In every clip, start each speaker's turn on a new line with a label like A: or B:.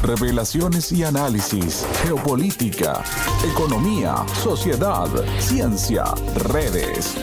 A: Revelaciones y análisis, geopolítica, economía, sociedad, ciencia, redes.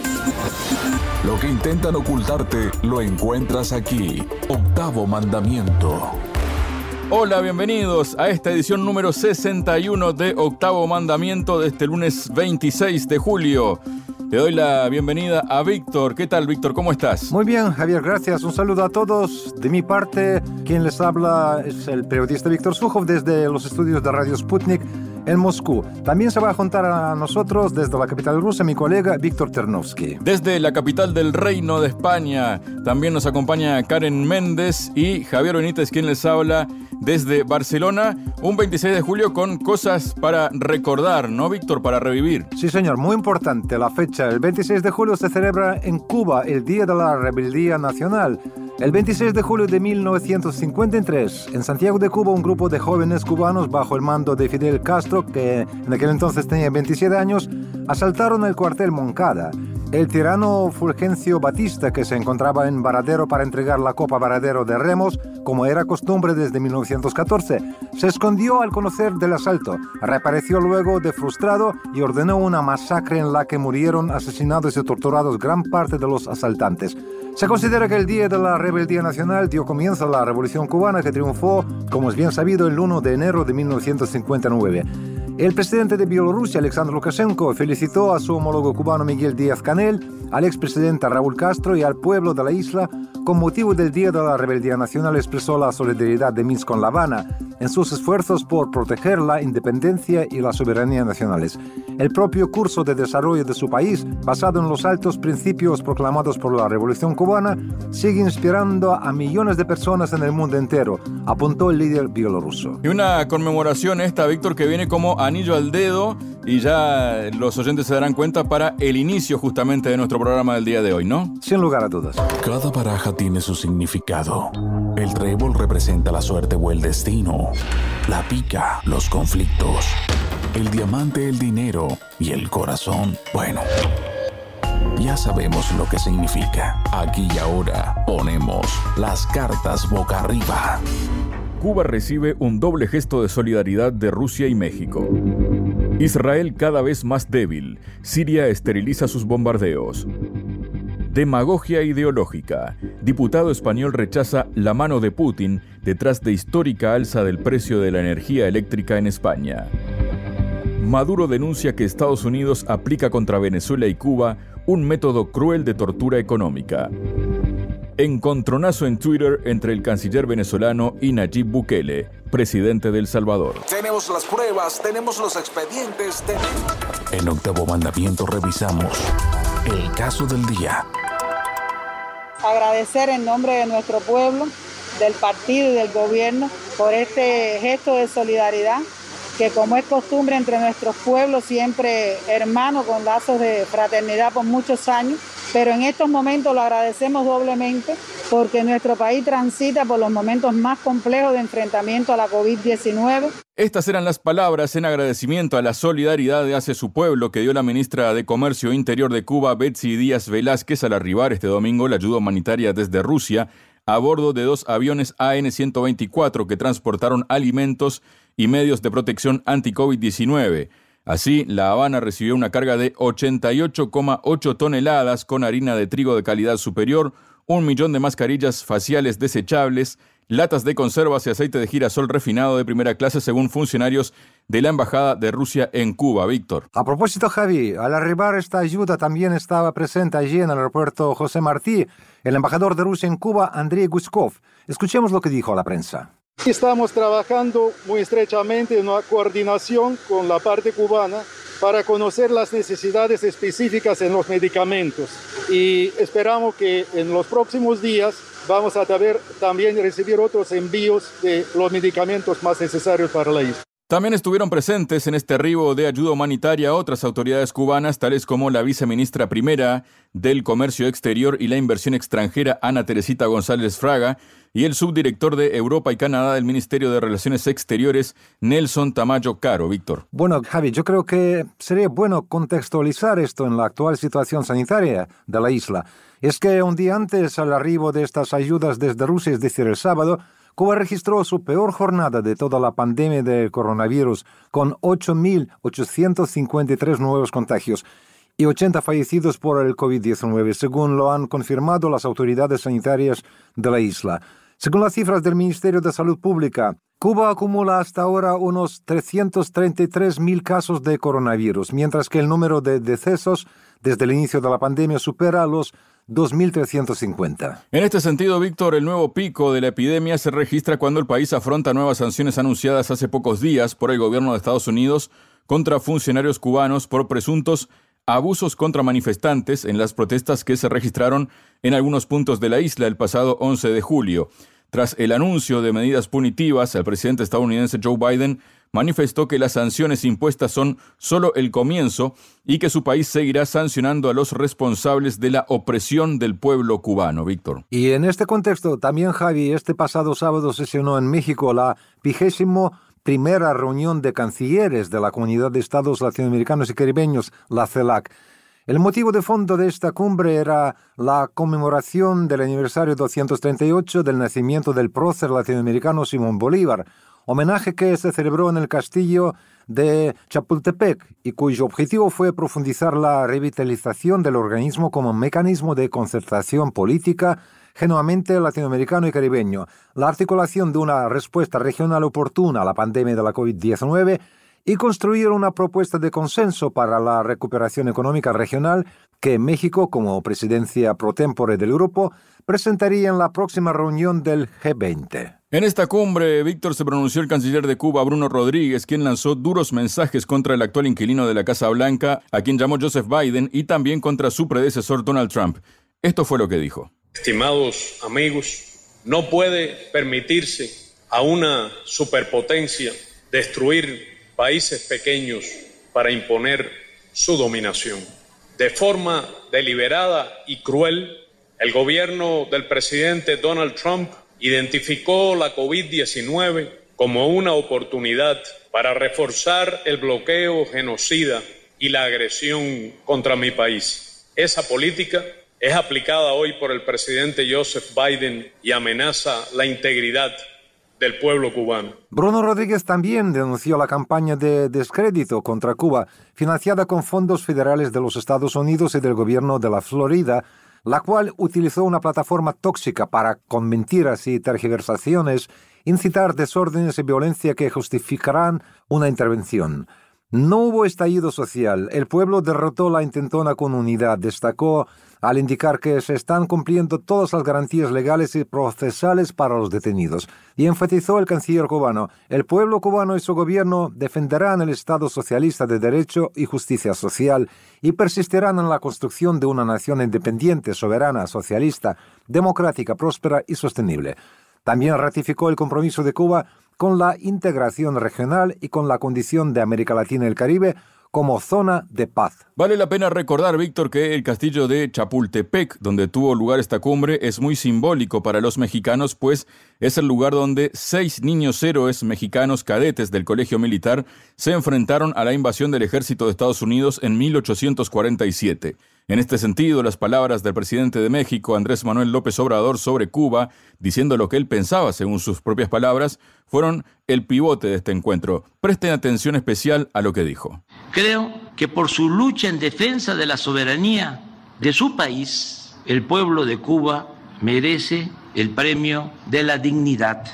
A: Lo que intentan ocultarte lo encuentras aquí. Octavo Mandamiento.
B: Hola, bienvenidos a esta edición número 61 de Octavo Mandamiento de este lunes 26 de julio. Le doy la bienvenida a Víctor. ¿Qué tal, Víctor? ¿Cómo estás?
C: Muy bien, Javier, gracias. Un saludo a todos. De mi parte, quien les habla es el periodista Víctor Sukhov desde los estudios de Radio Sputnik en Moscú. También se va a juntar a nosotros desde la capital rusa mi colega Víctor Ternovsky.
B: Desde la capital del Reino de España también nos acompaña Karen Méndez y Javier Benítez, quien les habla desde Barcelona. Un 26 de julio con cosas para recordar, ¿no, Víctor? Para revivir.
C: Sí, señor, muy importante la fecha. El 26 de julio se celebra en Cuba el Día de la Rebeldía Nacional. El 26 de julio de 1953, en Santiago de Cuba, un grupo de jóvenes cubanos bajo el mando de Fidel Castro, que en aquel entonces tenía 27 años, asaltaron el cuartel Moncada. El tirano Fulgencio Batista, que se encontraba en Varadero para entregar la Copa Varadero de Remos, como era costumbre desde 1914, se escondió al conocer del asalto, reapareció luego de frustrado y ordenó una masacre en la que murieron asesinados y torturados gran parte de los asaltantes. Se considera que el Día de la Rebeldía Nacional dio comienzo a la Revolución Cubana, que triunfó, como es bien sabido, el 1 de enero de 1959. El presidente de Bielorrusia, Alexander Lukashenko, felicitó a su homólogo cubano Miguel Díaz-Canel, al expresidente Raúl Castro y al pueblo de la isla. Con motivo del Día de la Rebeldía Nacional expresó la solidaridad de Minsk con La Habana en sus esfuerzos por proteger la independencia y la soberanía nacionales. El propio curso de desarrollo de su país, basado en los altos principios proclamados por la Revolución Cubana, sigue inspirando a millones de personas en el mundo entero, apuntó el líder bielorruso.
B: Y una conmemoración esta, Víctor, que viene como anillo al dedo, y ya los oyentes se darán cuenta para el inicio justamente de nuestro programa del día de hoy, ¿no?
C: Sin lugar a dudas.
A: Cada baraja tiene su significado. El trébol representa la suerte o el destino. La pica, los conflictos. El diamante, el dinero. Y el corazón, bueno, ya sabemos lo que significa. Aquí y ahora ponemos las cartas boca arriba.
B: Cuba recibe un doble gesto de solidaridad de Rusia y México. Israel cada vez más débil. Siria esteriliza sus bombardeos. Demagogia ideológica. Diputado español rechaza la mano de Putin detrás de histórica alza del precio de la energía eléctrica en España. Maduro denuncia que Estados Unidos aplica contra Venezuela y Cuba un método cruel de tortura económica. Encontronazo en Twitter entre el canciller venezolano y Nayib Bukele, presidente de El Salvador.
A: Tenemos las pruebas, tenemos los expedientes. En Octavo Mandamiento revisamos el caso del día.
D: Agradecer en nombre de nuestro pueblo, del partido y del gobierno por este gesto de solidaridad que, como es costumbre entre nuestros pueblos, siempre hermanos con lazos de fraternidad por muchos años, pero en estos momentos lo agradecemos doblemente porque nuestro país transita por los momentos más complejos de enfrentamiento a la COVID-19.
B: Estas eran las palabras en agradecimiento a la solidaridad hacia su pueblo que dio la ministra de Comercio e Interior de Cuba, Betsy Díaz Velázquez, al arribar este domingo la ayuda humanitaria desde Rusia a bordo de 2 aviones AN-124 que transportaron alimentos y medios de protección anti-COVID-19. Así, La Habana recibió una carga de 88,8 toneladas con harina de trigo de calidad superior, 1 millón de mascarillas faciales desechables, latas de conservas y aceite de girasol refinado de primera clase, según funcionarios de la Embajada de Rusia en Cuba. Víctor.
C: A propósito, Javi, al arribar esta ayuda también estaba presente allí en el aeropuerto José Martí el embajador de Rusia en Cuba, Andrei Guskov. Escuchemos lo que dijo a la prensa.
E: Estamos trabajando muy estrechamente en una coordinación con la parte cubana para conocer las necesidades específicas en los medicamentos y esperamos que en los próximos días vamos a también recibir otros envíos de los medicamentos más necesarios para la isla.
B: También estuvieron presentes en este arribo de ayuda humanitaria otras autoridades cubanas, tales como la viceministra primera del Comercio Exterior y la Inversión Extranjera, Ana Teresita González Fraga, y el subdirector de Europa y Canadá del Ministerio de Relaciones Exteriores, Nelson Tamayo Caro. Víctor.
C: Bueno, Javi, yo creo que sería bueno contextualizar esto en la actual situación sanitaria de la isla. Es que un día antes al arribo de estas ayudas desde Rusia, es decir, el sábado, Cuba registró su peor jornada de toda la pandemia del coronavirus, con 8.853 nuevos contagios y 80 fallecidos por el COVID-19, según lo han confirmado las autoridades sanitarias de la isla. Según las cifras del Ministerio de Salud Pública, Cuba acumula hasta ahora unos 333.000 casos de coronavirus, mientras que el número de decesos desde el inicio de la pandemia supera los 2.350.
B: En este sentido, Víctor, el nuevo pico de la epidemia se registra cuando el país afronta nuevas sanciones anunciadas hace pocos días por el gobierno de Estados Unidos contra funcionarios cubanos por presuntos abusos contra manifestantes en las protestas que se registraron en algunos puntos de la isla el pasado 11 de julio. Tras el anuncio de medidas punitivas, el presidente estadounidense Joe Biden manifestó que las sanciones impuestas son solo el comienzo y que su país seguirá sancionando a los responsables de la opresión del pueblo cubano. Víctor.
C: Y en este contexto, también, Javi, este pasado sábado sesionó en México la 21ª reunión de cancilleres de la Comunidad de Estados Latinoamericanos y Caribeños, la CELAC. El motivo de fondo de esta cumbre era la conmemoración del aniversario 238 del nacimiento del prócer latinoamericano Simón Bolívar, homenaje que se celebró en el castillo de Chapultepec y cuyo objetivo fue profundizar la revitalización del organismo como mecanismo de concertación política genuinamente latinoamericano y caribeño, la articulación de una respuesta regional oportuna a la pandemia de la COVID-19 y construir una propuesta de consenso para la recuperación económica regional que México, como presidencia pro tempore del grupo, presentaría en la próxima reunión del G20.
B: En esta cumbre, Víctor, se pronunció el canciller de Cuba, Bruno Rodríguez, quien lanzó duros mensajes contra el actual inquilino de la Casa Blanca, a quien llamó Joseph Biden, y también contra su predecesor Donald Trump. Esto fue lo que dijo.
F: Estimados amigos, no puede permitirse a una superpotencia destruir países pequeños para imponer su dominación. De forma deliberada y cruel, el gobierno del presidente Donald Trump identificó la COVID-19 como una oportunidad para reforzar el bloqueo genocida y la agresión contra mi país. Esa política es aplicada hoy por el presidente Joseph Biden y amenaza la integridad del pueblo cubano.
C: Bruno Rodríguez también denunció la campaña de descrédito contra Cuba, financiada con fondos federales de los Estados Unidos y del gobierno de la Florida, la cual utilizó una plataforma tóxica para, con mentiras y tergiversaciones, incitar desórdenes y violencia que justificarán una intervención. No hubo estallido social. El pueblo derrotó la intentona con unidad, destacó al indicar que se están cumpliendo todas las garantías legales y procesales para los detenidos. Y enfatizó el canciller cubano, el pueblo cubano y su gobierno defenderán el Estado socialista de derecho y justicia social y persistirán en la construcción de una nación independiente, soberana, socialista, democrática, próspera y sostenible. También ratificó el compromiso de Cuba con la integración regional y con la condición de América Latina y el Caribe como zona de paz.
B: Vale la pena recordar, Víctor, que el castillo de Chapultepec, donde tuvo lugar esta cumbre, es muy simbólico para los mexicanos, pues es el lugar donde 6 niños héroes mexicanos cadetes del colegio militar se enfrentaron a la invasión del ejército de Estados Unidos en 1847. En este sentido, las palabras del presidente de México, Andrés Manuel López Obrador, sobre Cuba, diciendo lo que él pensaba, según sus propias palabras, fueron el pivote de este encuentro. Presten atención especial a lo que dijo.
G: Creo que por su lucha en defensa de la soberanía de su país, el pueblo de Cuba merece el premio de la dignidad.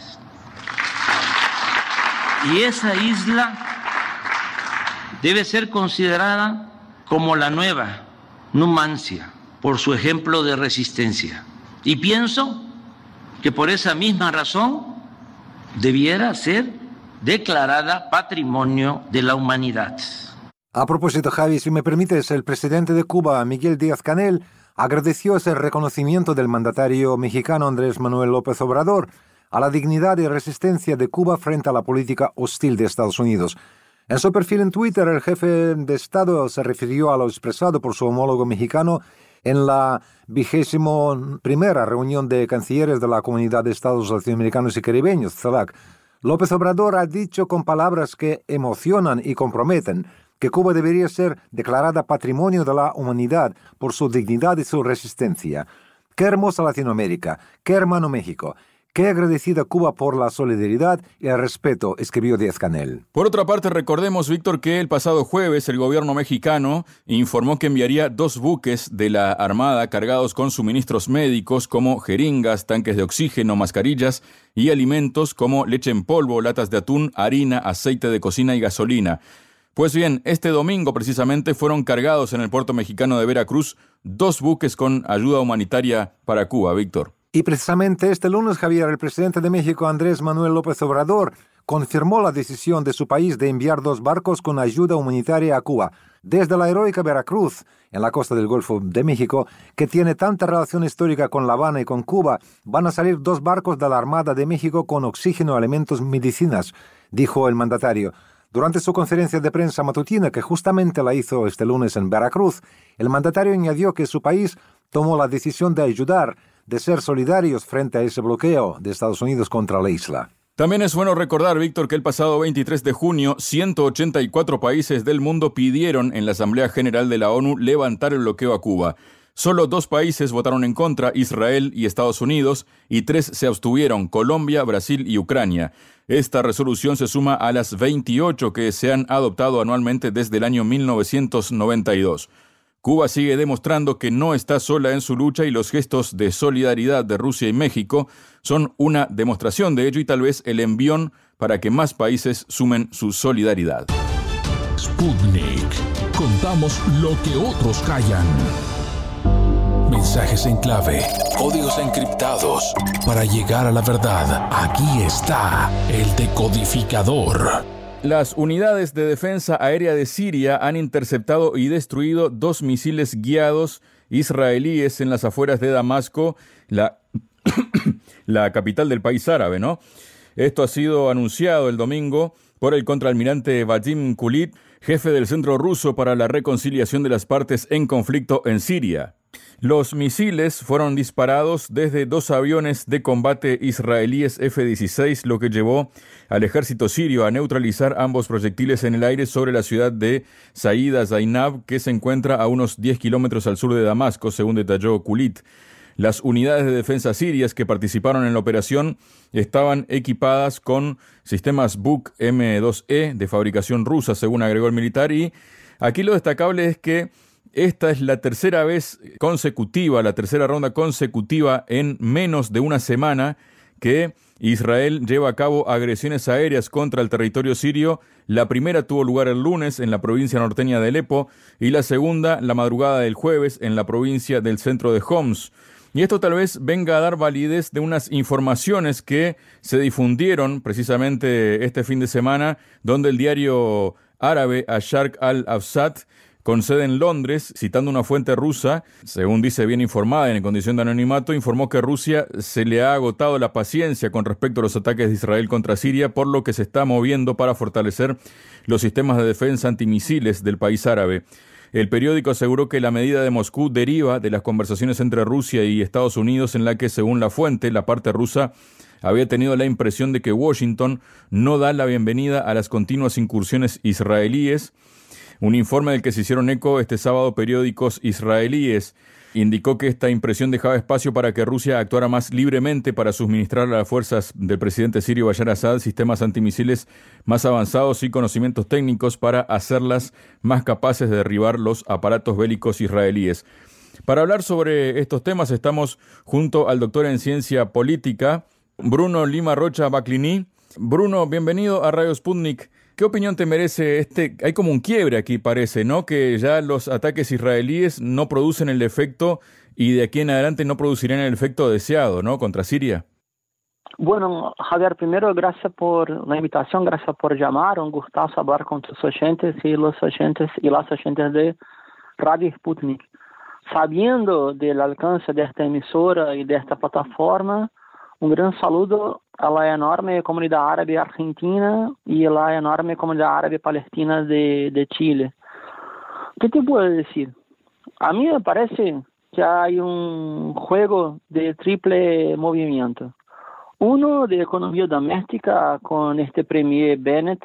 G: Y esa isla debe ser considerada como la nueva Numancia, por su ejemplo de resistencia. Y pienso que por esa misma razón debiera ser declarada Patrimonio de la Humanidad.
C: A propósito, Javi, si me permites, el presidente de Cuba, Miguel Díaz-Canel, agradeció ese reconocimiento del mandatario mexicano Andrés Manuel López Obrador a la dignidad y resistencia de Cuba frente a la política hostil de Estados Unidos. En su perfil en Twitter, el jefe de Estado se refirió a lo expresado por su homólogo mexicano en la 21ª reunión de cancilleres de la Comunidad de Estados Latinoamericanos y Caribeños, CELAC. López Obrador ha dicho con palabras que emocionan y comprometen que Cuba debería ser declarada Patrimonio de la Humanidad por su dignidad y su resistencia. ¡Qué hermosa Latinoamérica! ¡Qué hermano México! Qué agradecida Cuba por la solidaridad y el respeto, escribió Díaz-Canel.
B: Por otra parte, recordemos, Víctor, que el pasado jueves el gobierno mexicano informó que enviaría 2 buques de la Armada cargados con suministros médicos como jeringas, tanques de oxígeno, mascarillas y alimentos como leche en polvo, latas de atún, harina, aceite de cocina y gasolina. Pues bien, este domingo precisamente fueron cargados en el puerto mexicano de Veracruz 2 buques con ayuda humanitaria para Cuba, Víctor.
C: Y precisamente este lunes, Javier, el presidente de México, Andrés Manuel López Obrador, confirmó la decisión de su país de enviar 2 barcos con ayuda humanitaria a Cuba. Desde la heroica Veracruz, en la costa del Golfo de México, que tiene tanta relación histórica con La Habana y con Cuba, van a salir 2 barcos de la Armada de México con oxígeno, alimentos, medicinas, dijo el mandatario. Durante su conferencia de prensa matutina, que justamente la hizo este lunes en Veracruz, el mandatario añadió que su país tomó la decisión de ayudar, de ser solidarios frente a ese bloqueo de Estados Unidos contra la isla.
B: También es bueno recordar, Víctor, que el pasado 23 de junio, 184 países del mundo pidieron en la Asamblea General de la ONU levantar el bloqueo a Cuba. Solo 2 países votaron en contra, Israel y Estados Unidos, y 3 se abstuvieron, Colombia, Brasil y Ucrania. Esta resolución se suma a las 28 que se han adoptado anualmente desde el año 1992. Cuba sigue demostrando que no está sola en su lucha y los gestos de solidaridad de Rusia y México son una demostración de ello y tal vez el envión para que más países sumen su solidaridad.
A: Sputnik. Contamos lo que otros callan. Mensajes en clave, códigos encriptados. Para llegar a la verdad, aquí está el decodificador.
B: Las unidades de defensa aérea de Siria han interceptado y destruido 2 misiles guiados israelíes en las afueras de Damasco, la capital del país árabe, ¿no? Esto ha sido anunciado el domingo por el contraalmirante Vadim Kulit, jefe del Centro Ruso para la Reconciliación de las Partes en Conflicto en Siria. Los misiles fueron disparados desde 2 aviones de combate israelíes F-16, lo que llevó al ejército sirio a neutralizar ambos proyectiles en el aire sobre la ciudad de Saida Zainab, que se encuentra a unos 10 kilómetros al sur de Damasco, según detalló Kulit. Las unidades de defensa sirias que participaron en la operación estaban equipadas con sistemas Buk M2E de fabricación rusa, según agregó el militar, y aquí lo destacable es que esta es la tercera ronda consecutiva en menos de una semana que Israel lleva a cabo agresiones aéreas contra el territorio sirio. La primera tuvo lugar el lunes en la provincia norteña de Alepo y la segunda la madrugada del jueves en la provincia del centro de Homs. Y esto tal vez venga a dar validez de unas informaciones que se difundieron precisamente este fin de semana, donde el diario árabe Asharq al-Afsat, con sede en Londres, citando una fuente rusa, según dice bien informada y en condición de anonimato, informó que Rusia se le ha agotado la paciencia con respecto a los ataques de Israel contra Siria, por lo que se está moviendo para fortalecer los sistemas de defensa antimisiles del país árabe. El periódico aseguró que la medida de Moscú deriva de las conversaciones entre Rusia y Estados Unidos, en la que, según la fuente, la parte rusa había tenido la impresión de que Washington no da la bienvenida a las continuas incursiones israelíes. Un informe del que se hicieron eco este sábado periódicos israelíes indicó que esta impresión dejaba espacio para que Rusia actuara más libremente para suministrar a las fuerzas del presidente sirio Bashar Assad sistemas antimisiles más avanzados y conocimientos técnicos para hacerlas más capaces de derribar los aparatos bélicos israelíes. Para hablar sobre estos temas estamos junto al doctor en ciencia política, Bruno Lima Rocha Baclini. Bruno, bienvenido a Radio Sputnik. ¿Qué opinión te merece hay como un quiebre aquí, parece, ¿no? Que ya los ataques israelíes no producen el efecto y de aquí en adelante no producirán el efecto deseado, ¿no? Contra Siria.
H: Bueno, Javier, primero, gracias por la invitación, gracias por llamar. Un gustazo hablar con tus oyentes y los oyentes y las oyentes de Radio Sputnik. Sabiendo del alcance de esta emisora y de esta plataforma, un gran saludo a la enorme comunidad árabe argentina y a la enorme comunidad árabe palestina de Chile. ¿Qué te puedo decir? A mí me parece que hay un juego de triple movimiento. Uno de economía doméstica con este premier Bennett,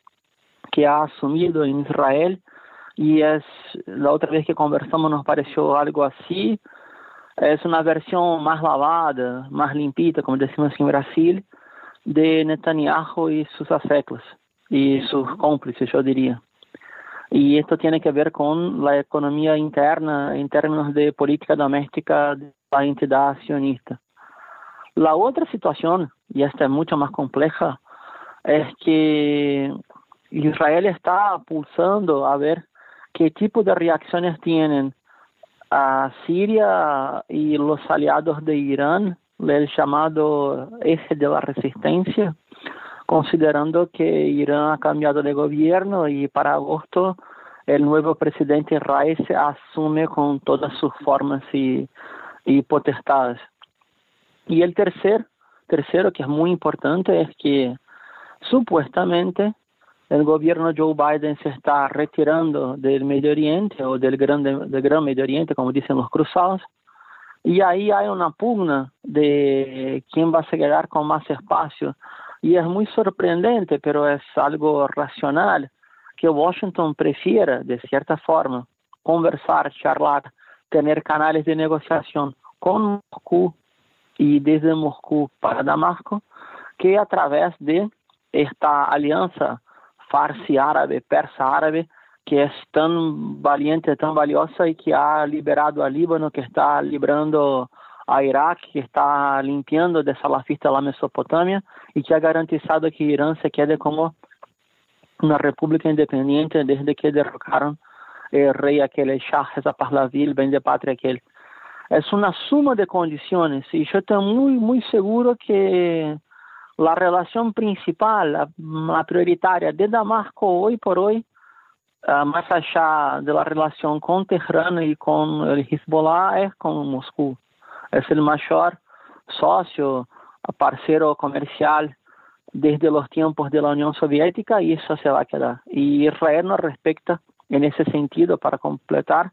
H: que ha asumido en Israel, y es la otra vez que conversamos nos pareció algo así. es una versión más lavada, más limpita, como decimos en Brasil, de Netanyahu y sus afectos y sus cómplices, yo diría. Y esto tiene que ver con la economía interna en términos de política doméstica de la entidad sionista. La otra situación, y esta es mucho más compleja, es que Israel está pulsando a ver qué tipo de reacciones tienen a Siria y los aliados de Irán, el llamado eje de la resistencia, considerando que Irán ha cambiado de gobierno y para agosto el nuevo presidente Raisi asume con todas sus formas y potestades. Y el tercero, que es muy importante, es que supuestamente el gobierno Joe Biden se está retirando del Medio Oriente o del Gran Medio Oriente, como dicen los cruzados, y ahí hay una pugna de quién va a quedar con más espacio. Y es muy sorprendente, pero es algo racional, que Washington prefiera, de cierta forma, conversar, charlar, tener canales de negociación con Moscú y desde Moscú para Damasco, que a través de esta alianza farsi-árabe, persa-árabe, que es tan valiente, tan valiosa y que ha liberado a Líbano, que está librando a Irak, que está limpiando de salafista la Mesopotamia y que ha garantizado que Irán se quede como una república independiente desde que derrocaron el rey aquel, el Shah Reza Pahlavi, el ben de patria aquel. Es una suma de condiciones y yo estoy muy seguro que la relación principal, la prioritaria de Damasco hoy por hoy, más allá de la relación con Teherán y con el Hezbollah, es con Moscú. Es el mayor socio, parcero comercial desde los tiempos de la Unión Soviética y eso se va a quedar. Y Israel no respeta en ese sentido, para completar,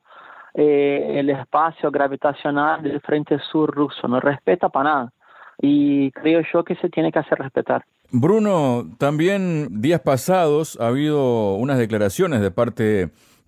H: el espacio gravitacional del Frente Sur ruso. No respeta para nada. Y creo yo que se tiene que hacer respetar.
B: Bruno, también días pasados ha habido unas declaraciones de parte,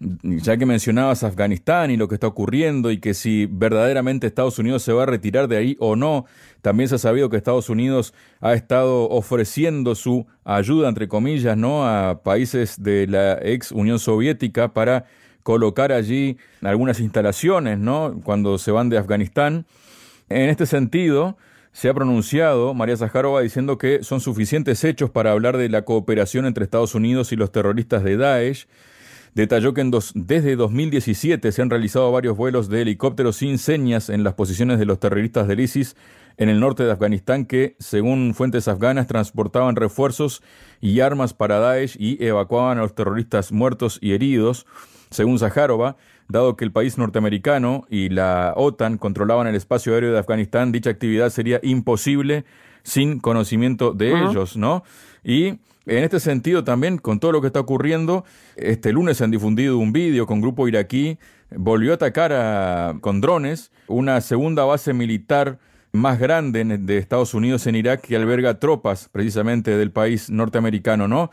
B: ya que mencionabas Afganistán y lo que está ocurriendo y que si verdaderamente Estados Unidos se va a retirar de ahí o no. También se ha sabido que Estados Unidos ha estado ofreciendo su ayuda, entre comillas, ¿no?, a países de la ex Unión Soviética para colocar allí algunas instalaciones, ¿no?, cuando se van de Afganistán. En este sentido, se ha pronunciado María Zaharova diciendo que son suficientes hechos para hablar de la cooperación entre Estados Unidos y los terroristas de Daesh. Detalló que desde 2017 se han realizado varios vuelos de helicópteros sin señas en las posiciones de los terroristas del ISIS en el norte de Afganistán que, según fuentes afganas, transportaban refuerzos y armas para Daesh y evacuaban a los terroristas muertos y heridos. Según Zaharova, dado que el país norteamericano y la OTAN controlaban el espacio aéreo de Afganistán, dicha actividad sería imposible sin conocimiento de ellos, ¿no? Y en este sentido también, con todo lo que está ocurriendo, este lunes se han difundido un vídeo con un grupo iraquí, volvió a atacar con drones una segunda base militar más grande de Estados Unidos en Irak, que alberga tropas precisamente del país norteamericano, ¿no?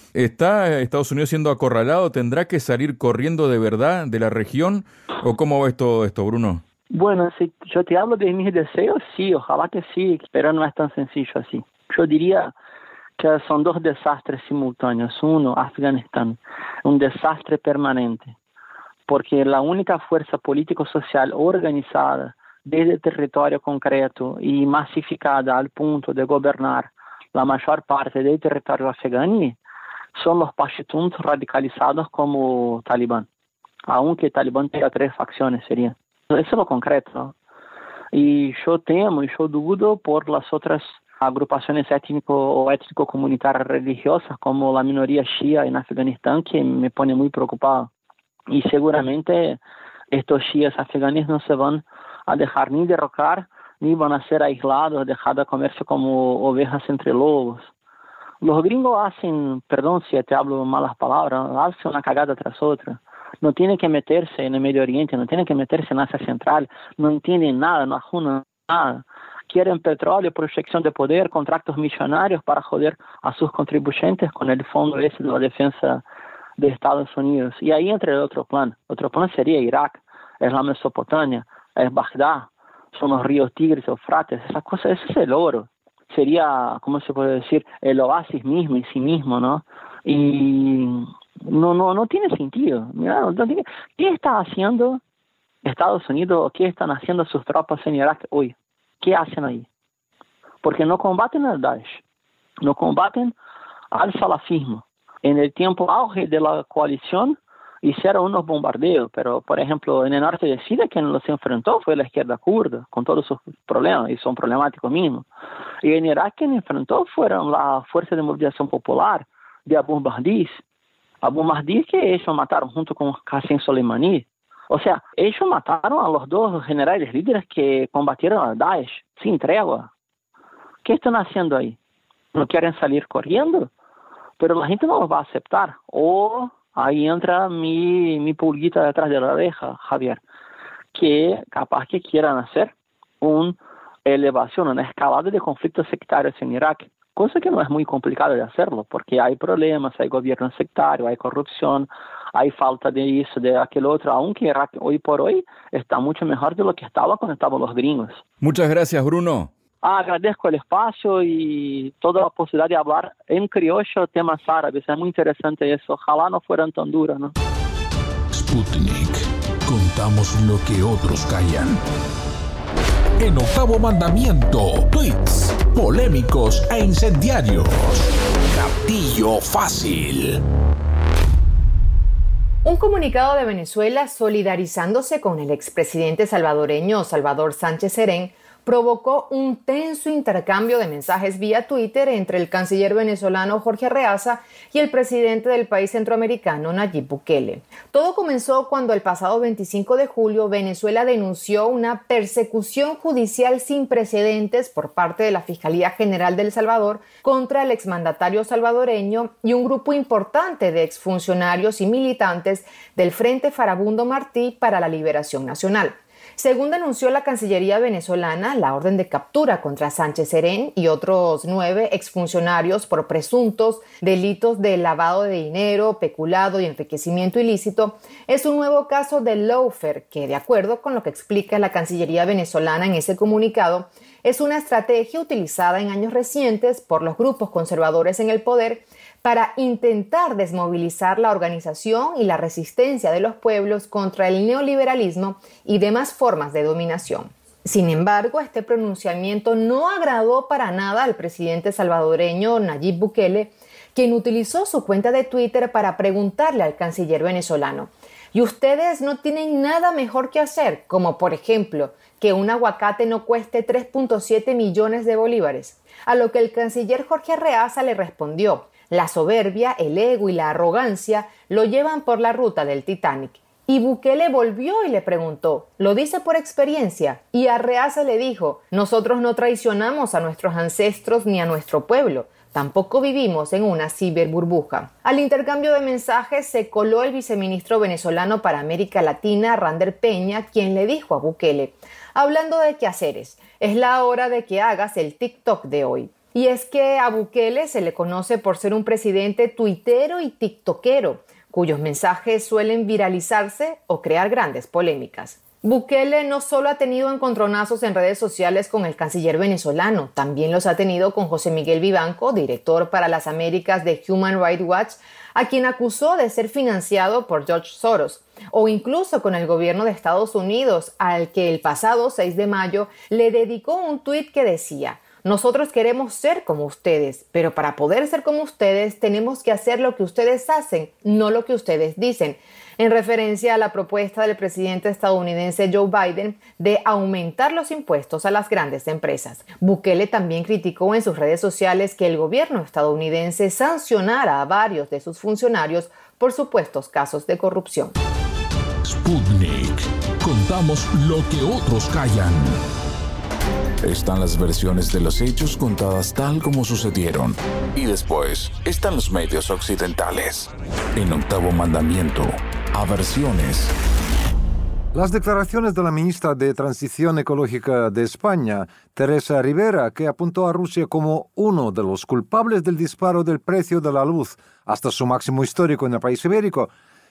B: ¿Está Estados Unidos siendo acorralado? ¿Tendrá que salir corriendo de verdad de la región? ¿O cómo ves todo esto, Bruno?
H: Bueno, si yo te hablo de mis deseos, sí, ojalá que sí, pero no es tan sencillo así. Yo diría que son dos desastres simultáneos. Uno, Afganistán, un desastre permanente, porque la única fuerza político-social organizada desde el territorio concreto y masificada al punto de gobernar la mayor parte del territorio afganí son los pashtuns radicalizados como Talibán, aunque Talibán tenga 3 facciones serían. Eso es lo concreto, ¿no? Y yo temo y yo dudo por las otras agrupaciones étnico-comunitarias religiosas como la minoría shia en Afganistán, que me pone muy preocupado. Y seguramente estos shías afganíes no se van a dejar ni derrocar, ni van a ser aislados, dejados a comerse como ovejas entre lobos. Los gringos hacen, perdón si te hablo malas palabras, hacen una cagada tras otra. No tienen que meterse en el Medio Oriente, no tienen que meterse en Asia Central, no entienden nada, no ajunan nada. Quieren petróleo, proyección de poder, contratos millonarios para joder a sus contribuyentes con el fondo ese de la defensa de Estados Unidos. Y ahí entra el otro plan. Otro plan sería Irak, es la Mesopotamia, es Bagdad, son los ríos Tigris o Eufrates, esas cosas, eso es el oro. Sería, ¿cómo se puede decir? El oasis mismo en sí mismo, ¿no? Y no tiene sentido. Mira, ¿qué está haciendo Estados Unidos? ¿Qué están haciendo sus tropas en Irak hoy? ¿Qué hacen ahí? Porque no combaten al Daesh, no combaten al salafismo. En el tiempo auge de la coalición hicieron unos bombardeos, pero por ejemplo en el norte de Siria quien los enfrentó fue la izquierda kurda, con todos sus problemas, y son problemáticos mismos. Y en Irak quien enfrentó fueron la Fuerza de Movilización Popular de Abu Mahdi que ellos mataron junto con Qasem Soleimani. O sea, ellos mataron a los dos generales líderes que combatieron al Daesh sin tregua. ¿Qué están haciendo ahí? ¿No quieren salir corriendo? Pero la gente no los va a aceptar. O ahí entra mi pulguita detrás de la oreja, Javier, que capaz que quieran hacer una elevación, una escalada de conflictos sectarios en Irak, cosa que no es muy complicado de hacerlo, porque hay problemas, hay gobierno sectario, hay corrupción, hay falta de eso, de aquel otro, aunque Irak hoy por hoy está mucho mejor de lo que estaba cuando estaban los gringos.
B: Muchas gracias, Bruno.
H: Agradezco el espacio y toda la posibilidad de hablar en criollo temas árabes. Es muy interesante eso. Ojalá no fueran tan duros, ¿no?
A: Sputnik. Contamos lo que otros callan.
I: En Octavo Mandamiento, tweets polémicos e incendiarios. Gatillo fácil.
J: Un comunicado de Venezuela solidarizándose con el expresidente salvadoreño Salvador Sánchez Serén provocó un tenso intercambio de mensajes vía Twitter entre el canciller venezolano Jorge Arreaza y el presidente del país centroamericano Nayib Bukele. Todo comenzó cuando el pasado 25 de julio Venezuela denunció una persecución judicial sin precedentes por parte de la Fiscalía General de El Salvador contra el exmandatario salvadoreño y un grupo importante de exfuncionarios y militantes del Frente Farabundo Martí para la Liberación Nacional. Según denunció la Cancillería venezolana, la orden de captura contra Sánchez Serén y otros 9 exfuncionarios por presuntos delitos de lavado de dinero, peculado y enriquecimiento ilícito es un nuevo caso de lawfare que, de acuerdo con lo que explica la Cancillería venezolana en ese comunicado, es una estrategia utilizada en años recientes por los grupos conservadores en el poder para intentar desmovilizar la organización y la resistencia de los pueblos contra el neoliberalismo y demás formas de dominación. Sin embargo, este pronunciamiento no agradó para nada al presidente salvadoreño Nayib Bukele, quien utilizó su cuenta de Twitter para preguntarle al canciller venezolano: ¿y ustedes no tienen nada mejor que hacer? Como por ejemplo, que un aguacate no cueste 3.7 millones de bolívares. A lo que el canciller Jorge Arreaza le respondió: la soberbia, el ego y la arrogancia lo llevan por la ruta del Titanic. Y Bukele volvió y le preguntó: ¿lo dice por experiencia? Y Arreaza le dijo: nosotros no traicionamos a nuestros ancestros ni a nuestro pueblo. Tampoco vivimos en una ciberburbuja. Al intercambio de mensajes se coló el viceministro venezolano para América Latina, Rander Peña, quien le dijo a Bukele: hablando de quehaceres, es la hora de que hagas el TikTok de hoy. Y es que a Bukele se le conoce por ser un presidente tuitero y tiktokero, cuyos mensajes suelen viralizarse o crear grandes polémicas. Bukele no solo ha tenido encontronazos en redes sociales con el canciller venezolano, también los ha tenido con José Miguel Vivanco, director para las Américas de Human Rights Watch, a quien acusó de ser financiado por George Soros, o incluso con el gobierno de Estados Unidos, al que el pasado 6 de mayo le dedicó un tuit que decía: nosotros queremos ser como ustedes, pero para poder ser como ustedes tenemos que hacer lo que ustedes hacen, no lo que ustedes dicen, en referencia a la propuesta del presidente estadounidense Joe Biden de aumentar los impuestos a las grandes empresas. Bukele también criticó en sus redes sociales que el gobierno estadounidense sancionara a varios de sus funcionarios por supuestos casos de corrupción.
I: Sputnik. Contamos lo que otros callan.
A: Están las versiones de los hechos contadas tal como sucedieron. Y después están los medios occidentales. En Octavo Mandamiento, aversiones.
C: Las declaraciones de la ministra de Transición Ecológica de España, Teresa Rivera, que apuntó a Rusia como uno de los culpables del disparo del precio de la luz hasta su máximo histórico en el país ibérico,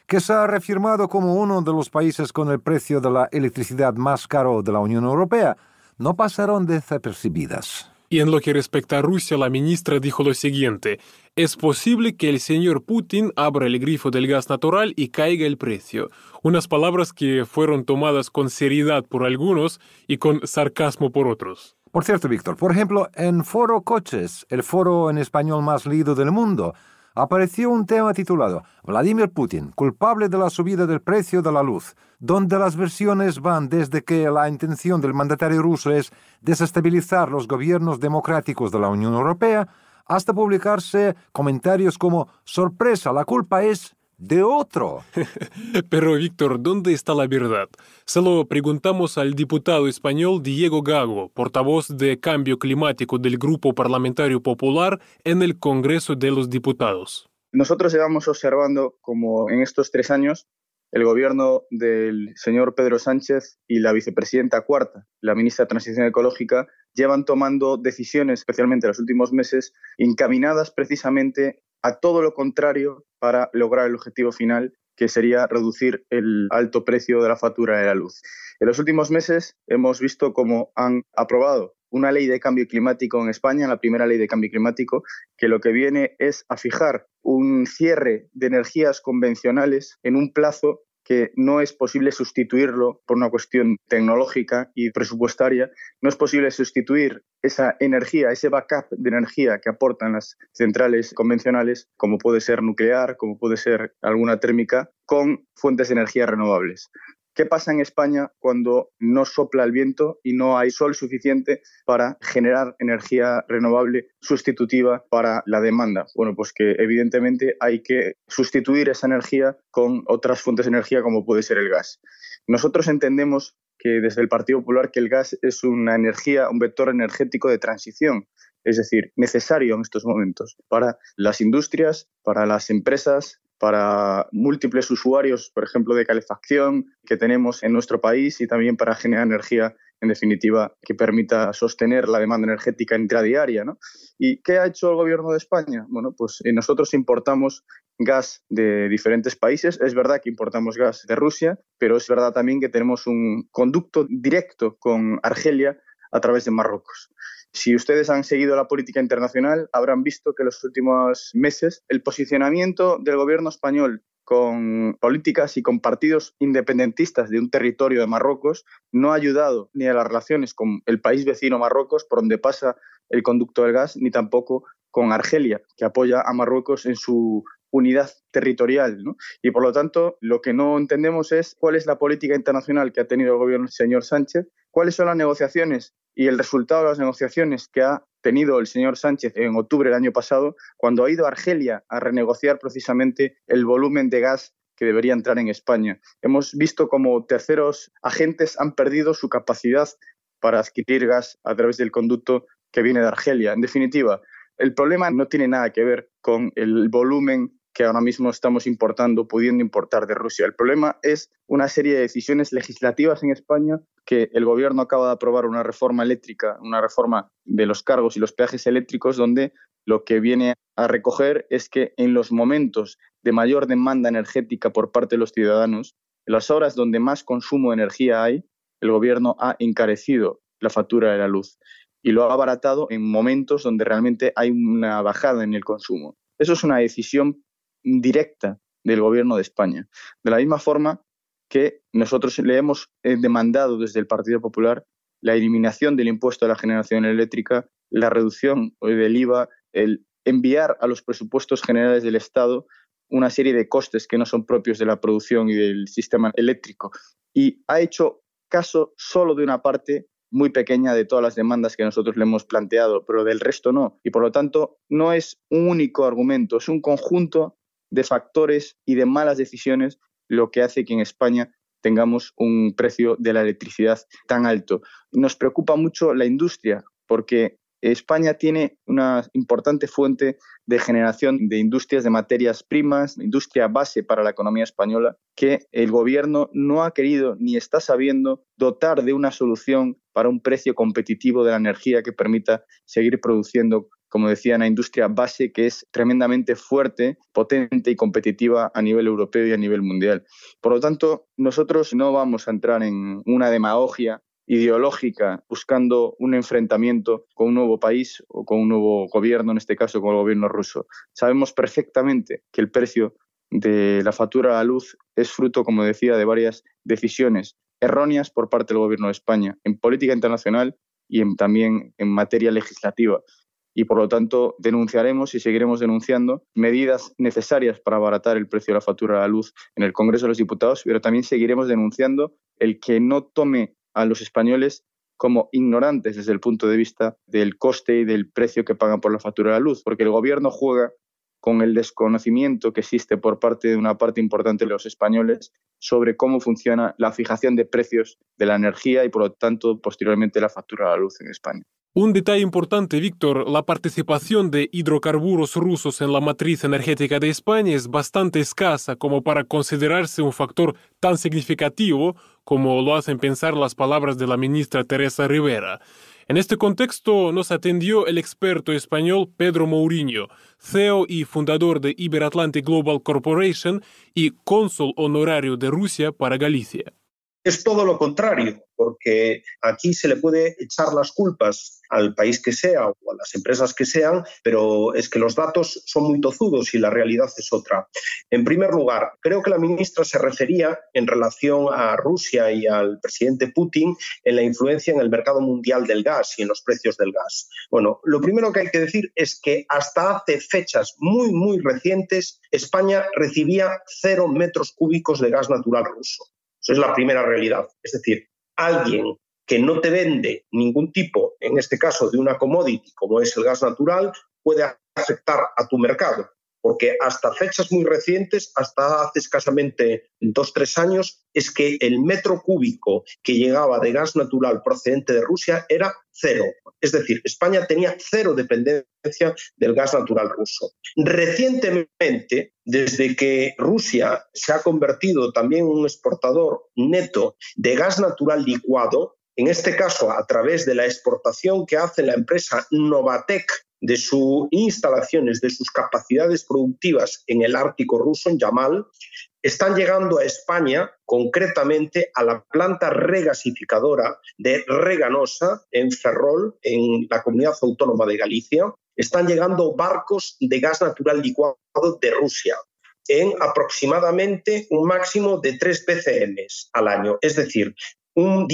C: que se ha reafirmado como uno de los países con el precio de la electricidad más caro de la Unión Europea, no pasaron desapercibidas.
K: Y en lo que respecta a Rusia, la ministra dijo lo siguiente: es posible que el señor Putin abra el grifo del gas natural y caiga el precio. Unas palabras que fueron tomadas con seriedad por algunos y con sarcasmo por otros.
C: Por cierto, Víctor, por ejemplo, en Foro Coches, el foro en español más leído del mundo, apareció un tema titulado Vladimir Putin, culpable de la subida del precio de la luz, donde las versiones van desde que la intención del mandatario ruso es desestabilizar los gobiernos democráticos de la Unión Europea, hasta publicarse comentarios como «sorpresa, la culpa es de otro».
K: Pero, Víctor, ¿dónde está la verdad? Se lo preguntamos al diputado español Diego Gago, portavoz de Cambio Climático del Grupo Parlamentario Popular en el Congreso de los Diputados.
L: Nosotros llevamos observando como en estos 3 años el gobierno del señor Pedro Sánchez y la vicepresidenta cuarta, la ministra de Transición Ecológica, llevan tomando decisiones, especialmente en los últimos meses, encaminadas precisamente a todo lo contrario para lograr el objetivo final, que sería reducir el alto precio de la factura de la luz. En los últimos meses hemos visto cómo han aprobado una ley de cambio climático en España, la primera ley de cambio climático, que lo que viene es a fijar un cierre de energías convencionales en un plazo que no es posible sustituirlo por una cuestión tecnológica y presupuestaria. No es posible sustituir esa energía, ese backup de energía que aportan las centrales convencionales, como puede ser nuclear, como puede ser alguna térmica, con fuentes de energía renovables. ¿Qué pasa en España cuando no sopla el viento y no hay sol suficiente para generar energía renovable sustitutiva para la demanda? Bueno, pues que evidentemente hay que sustituir esa energía con otras fuentes de energía como puede ser el gas. Nosotros entendemos que desde el Partido Popular que el gas es una energía, un vector energético de transición, es decir, necesario en estos momentos para las industrias, para las empresas, para múltiples usuarios, por ejemplo, de calefacción que tenemos en nuestro país y también para generar energía, en definitiva, que permita sostener la demanda energética intradiaria, ¿no? ¿Y qué ha hecho el Gobierno de España? Bueno, pues nosotros importamos gas de diferentes países. Es verdad que importamos gas de Rusia, pero es verdad también que tenemos un conducto directo con Argelia a través de Marruecos. Si ustedes han seguido la política internacional, habrán visto que en los últimos meses el posicionamiento del gobierno español con políticas y con partidos independentistas de un territorio de Marruecos no ha ayudado ni a las relaciones con el país vecino Marruecos, por donde pasa el conducto del gas, ni tampoco con Argelia, que apoya a Marruecos en su unidad territorial, ¿no? Y por lo tanto, lo que no entendemos es cuál es la política internacional que ha tenido el gobierno del señor Sánchez, cuáles son las negociaciones y el resultado de las negociaciones que ha tenido el señor Sánchez en octubre del año pasado, cuando ha ido a Argelia a renegociar precisamente el volumen de gas que debería entrar en España. Hemos visto cómo terceros agentes han perdido su capacidad para adquirir gas a través del conducto que viene de Argelia. En definitiva, el problema no tiene nada que ver con el volumen que ahora mismo estamos importando, pudiendo importar de Rusia. El problema es una serie de decisiones legislativas en España, que el gobierno acaba de aprobar una reforma eléctrica, una reforma de los cargos y los peajes eléctricos, donde lo que viene a recoger es que en los momentos de mayor demanda energética por parte de los ciudadanos, en las horas donde más consumo de energía hay, el gobierno ha encarecido la factura de la luz y lo ha abaratado en momentos donde realmente hay una bajada en el consumo. Eso es una decisión directa del gobierno de España. De la misma forma que nosotros le hemos demandado desde el Partido Popular la eliminación del impuesto a la generación eléctrica, la reducción del IVA, el enviar a los presupuestos generales del Estado una serie de costes que no son propios de la producción y del sistema eléctrico. Y ha hecho caso solo de una parte muy pequeña de todas las demandas que nosotros le hemos planteado, pero del resto no. Y por lo tanto, no es un único argumento, es un conjunto de factores y de malas decisiones lo que hace que en España tengamos un precio de la electricidad tan alto. Nos preocupa mucho la industria, porque España tiene una importante fuente de generación de industrias de materias primas, industria base para la economía española, que el gobierno no ha querido ni está sabiendo dotar de una solución para un precio competitivo de la energía que permita seguir produciendo como decía, una industria base que es tremendamente fuerte, potente y competitiva a nivel europeo y a nivel mundial. Por lo tanto, nosotros no vamos a entrar en una demagogia ideológica buscando un enfrentamiento con un nuevo país o con un nuevo gobierno, en este caso con el gobierno ruso. Sabemos perfectamente que el precio de la factura a la luz es fruto, como decía, de varias decisiones erróneas por parte del gobierno de España en política internacional y también en materia legislativa. Y por lo tanto denunciaremos y seguiremos denunciando medidas necesarias para abaratar el precio de la factura a la luz en el Congreso de los Diputados, pero también seguiremos denunciando el que no tome a los españoles como ignorantes desde el punto de vista del coste y del precio que pagan por la factura de la luz, porque el gobierno juega con el desconocimiento que existe por parte de una parte importante de los españoles sobre cómo funciona la fijación de precios de la energía y, por lo tanto, posteriormente la factura de la luz en España.
K: Un detalle importante, Víctor, la participación de hidrocarburos rusos en la matriz energética de España es bastante escasa como para considerarse un factor tan significativo como lo hacen pensar las palabras de la ministra Teresa Rivera. En este contexto nos atendió el experto español Pedro Mourinho, CEO y fundador de Iberatlantic Global Corporation y cónsul honorario de Rusia para Galicia.
M: Es todo lo contrario, porque aquí se le puede echar las culpas al país que sea o a las empresas que sean, pero es que los datos son muy tozudos y la realidad es otra. En primer lugar, creo que la ministra se refería en relación a Rusia y al presidente Putin en la influencia en el mercado mundial del gas y en los precios del gas. Bueno, lo primero que hay que decir es que hasta hace fechas muy, muy recientes, España recibía 0 metros cúbicos de gas natural ruso. Esa es la primera realidad. Es decir, alguien que no te vende ningún tipo, en este caso de una commodity como es el gas natural, puede afectar a tu mercado. Porque hasta fechas muy recientes, hasta hace escasamente 2-3 años, es que el metro cúbico que llegaba de gas natural procedente de Rusia era 0. Es decir, España tenía 0 dependencia del gas natural ruso. Recientemente, desde que Rusia se ha convertido también en un exportador neto de gas natural licuado, en este caso a través de la exportación que hace la empresa Novatek de sus instalaciones, de sus capacidades productivas en el Ártico ruso, en Yamal, están llegando a España, concretamente a la planta regasificadora de Reganosa, en Ferrol, en la comunidad autónoma de Galicia. Están llegando barcos de gas natural licuado de Rusia en aproximadamente un máximo de 3 BCM al año, es decir, un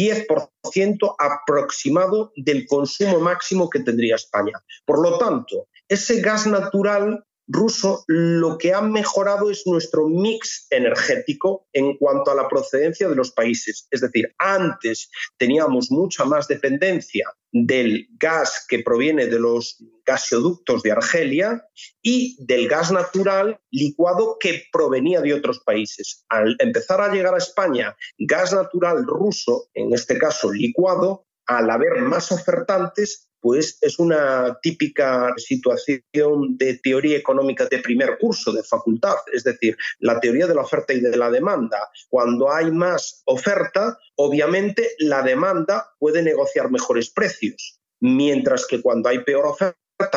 M: 10% aproximado del consumo máximo que tendría España. Por lo tanto, ese gas natural ruso lo que ha mejorado es nuestro mix energético en cuanto a la procedencia de los países. Es decir, antes teníamos mucha más dependencia del gas que proviene de los gasoductos de Argelia y del gas natural licuado que provenía de otros países. Al empezar a llegar a España gas natural ruso, en este caso licuado, al haber más ofertantes, pues es una típica situación de teoría económica de primer curso, de facultad, es decir, la teoría de la oferta y de la demanda. Cuando hay más oferta, obviamente la demanda puede negociar mejores precios, mientras que cuando hay peor oferta,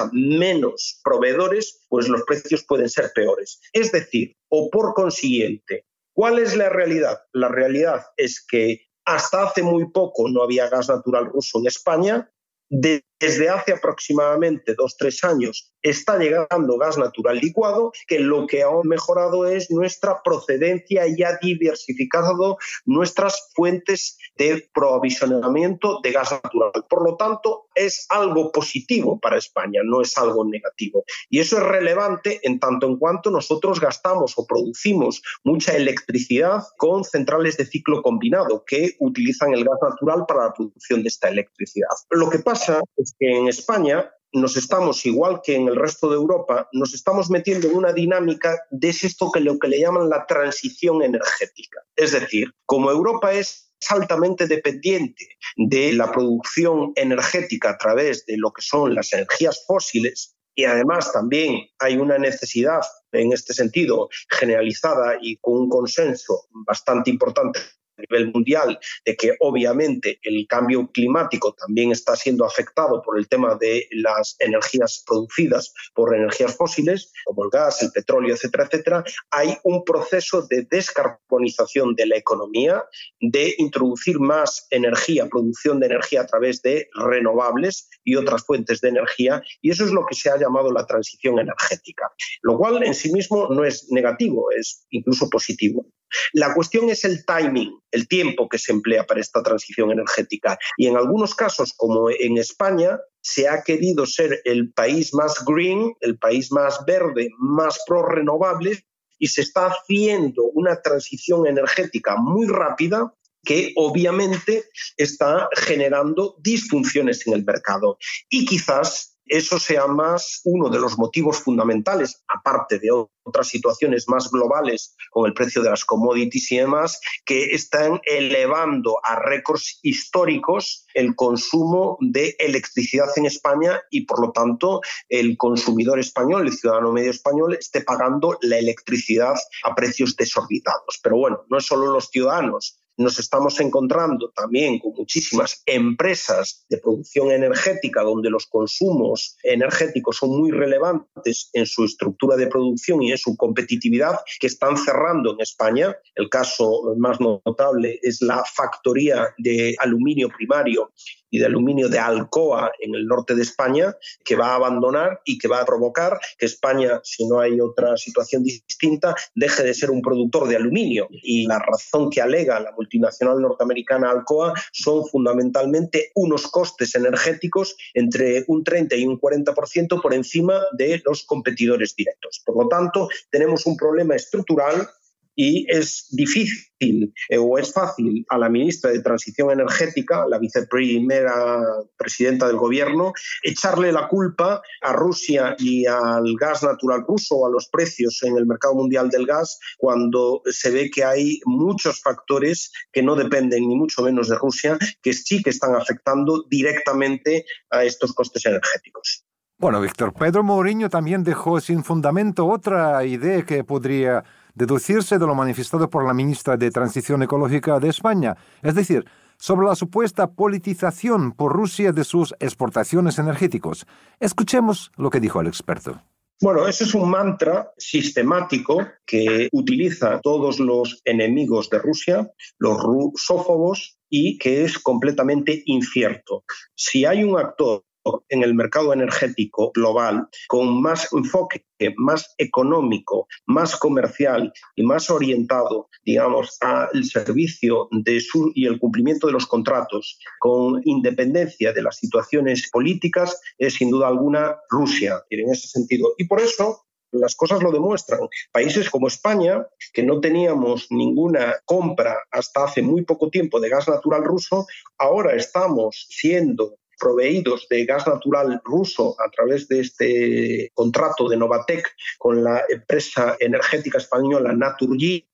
M: menos proveedores, pues los precios pueden ser peores. Es decir, o por consiguiente, ¿cuál es la realidad? La realidad es que hasta hace muy poco no había gas natural ruso en España. Desde hace aproximadamente 2-3 años está llegando gas natural licuado, que lo que ha mejorado es nuestra procedencia y ha diversificado nuestras fuentes de provisionamiento de gas natural. Por lo tanto, es algo positivo para España, no es algo negativo. Y eso es relevante en tanto en cuanto nosotros gastamos o producimos mucha electricidad con centrales de ciclo combinado que utilizan el gas natural para la producción de esta electricidad. Lo que pasa es que en España nos estamos, igual que en el resto de Europa, nos estamos metiendo en una dinámica de esto que lo que le llaman la transición energética. Es decir, como Europa es altamente dependiente de la producción energética a través de lo que son las energías fósiles, y además también hay una necesidad en este sentido generalizada y con un consenso bastante importante nivel mundial de que obviamente el cambio climático también está siendo afectado por el tema de las energías producidas por energías fósiles, como el gas, el petróleo, etcétera, etcétera, hay un proceso de descarbonización de la economía, de introducir más energía, producción de energía a través de renovables y otras fuentes de energía, y eso es lo que se ha llamado la transición energética, lo cual en sí mismo no es negativo, es incluso positivo. La cuestión es el timing, el tiempo que se emplea para esta transición energética. Y en algunos casos, como en España, se ha querido ser el país más green, el país más verde, más pro renovables, y se está haciendo una transición energética muy rápida que obviamente está generando disfunciones en el mercado. Y quizás eso sea más uno de los motivos fundamentales, aparte de otras situaciones más globales con el precio de las commodities y demás, que están elevando a récords históricos el consumo de electricidad en España y, por lo tanto, el consumidor español, el ciudadano medio español, esté pagando la electricidad a precios desorbitados. Pero bueno, no es solo los ciudadanos. Nos estamos encontrando también con muchísimas empresas de producción energética donde los consumos energéticos son muy relevantes en su estructura de producción y en su competitividad, que están cerrando en España. El caso más notable es la factoría de aluminio primario y de aluminio de Alcoa en el norte de España, que va a abandonar y que va a provocar que España, si no hay otra situación distinta, deje de ser un productor de aluminio. Y la razón que alega la multinacional norteamericana Alcoa son fundamentalmente unos costes energéticos entre un 30 y un 40% por encima de los competidores directos. Por lo tanto, tenemos un problema estructural y es difícil o es fácil a la ministra de Transición Energética, la viceprimera presidenta del gobierno, echarle la culpa a Rusia y al gas natural ruso o a los precios en el mercado mundial del gas, cuando se ve que hay muchos factores que no dependen ni mucho menos de Rusia, que sí que están afectando directamente a estos costes energéticos.
C: Bueno, Víctor, Pedro Mourinho también dejó sin fundamento otra idea que podría deducirse de lo manifestado por la ministra de Transición Ecológica de España, es decir, sobre la supuesta politización por Rusia de sus exportaciones energéticas. Escuchemos lo que dijo el experto.
M: Bueno, eso es un mantra sistemático que utiliza todos los enemigos de Rusia, los rusófobos, y que es completamente incierto. Si hay un actor en el mercado energético global con más enfoque, más económico, más comercial y más orientado, digamos, al servicio de y el cumplimiento de los contratos, con independencia de las situaciones políticas, es sin duda alguna Rusia, en ese sentido. Y por eso las cosas lo demuestran. Países como España, que no teníamos ninguna compra hasta hace muy poco tiempo de gas natural ruso, ahora estamos siendo proveídos de gas natural ruso a través de este contrato de Novatek con la empresa energética española Naturgy,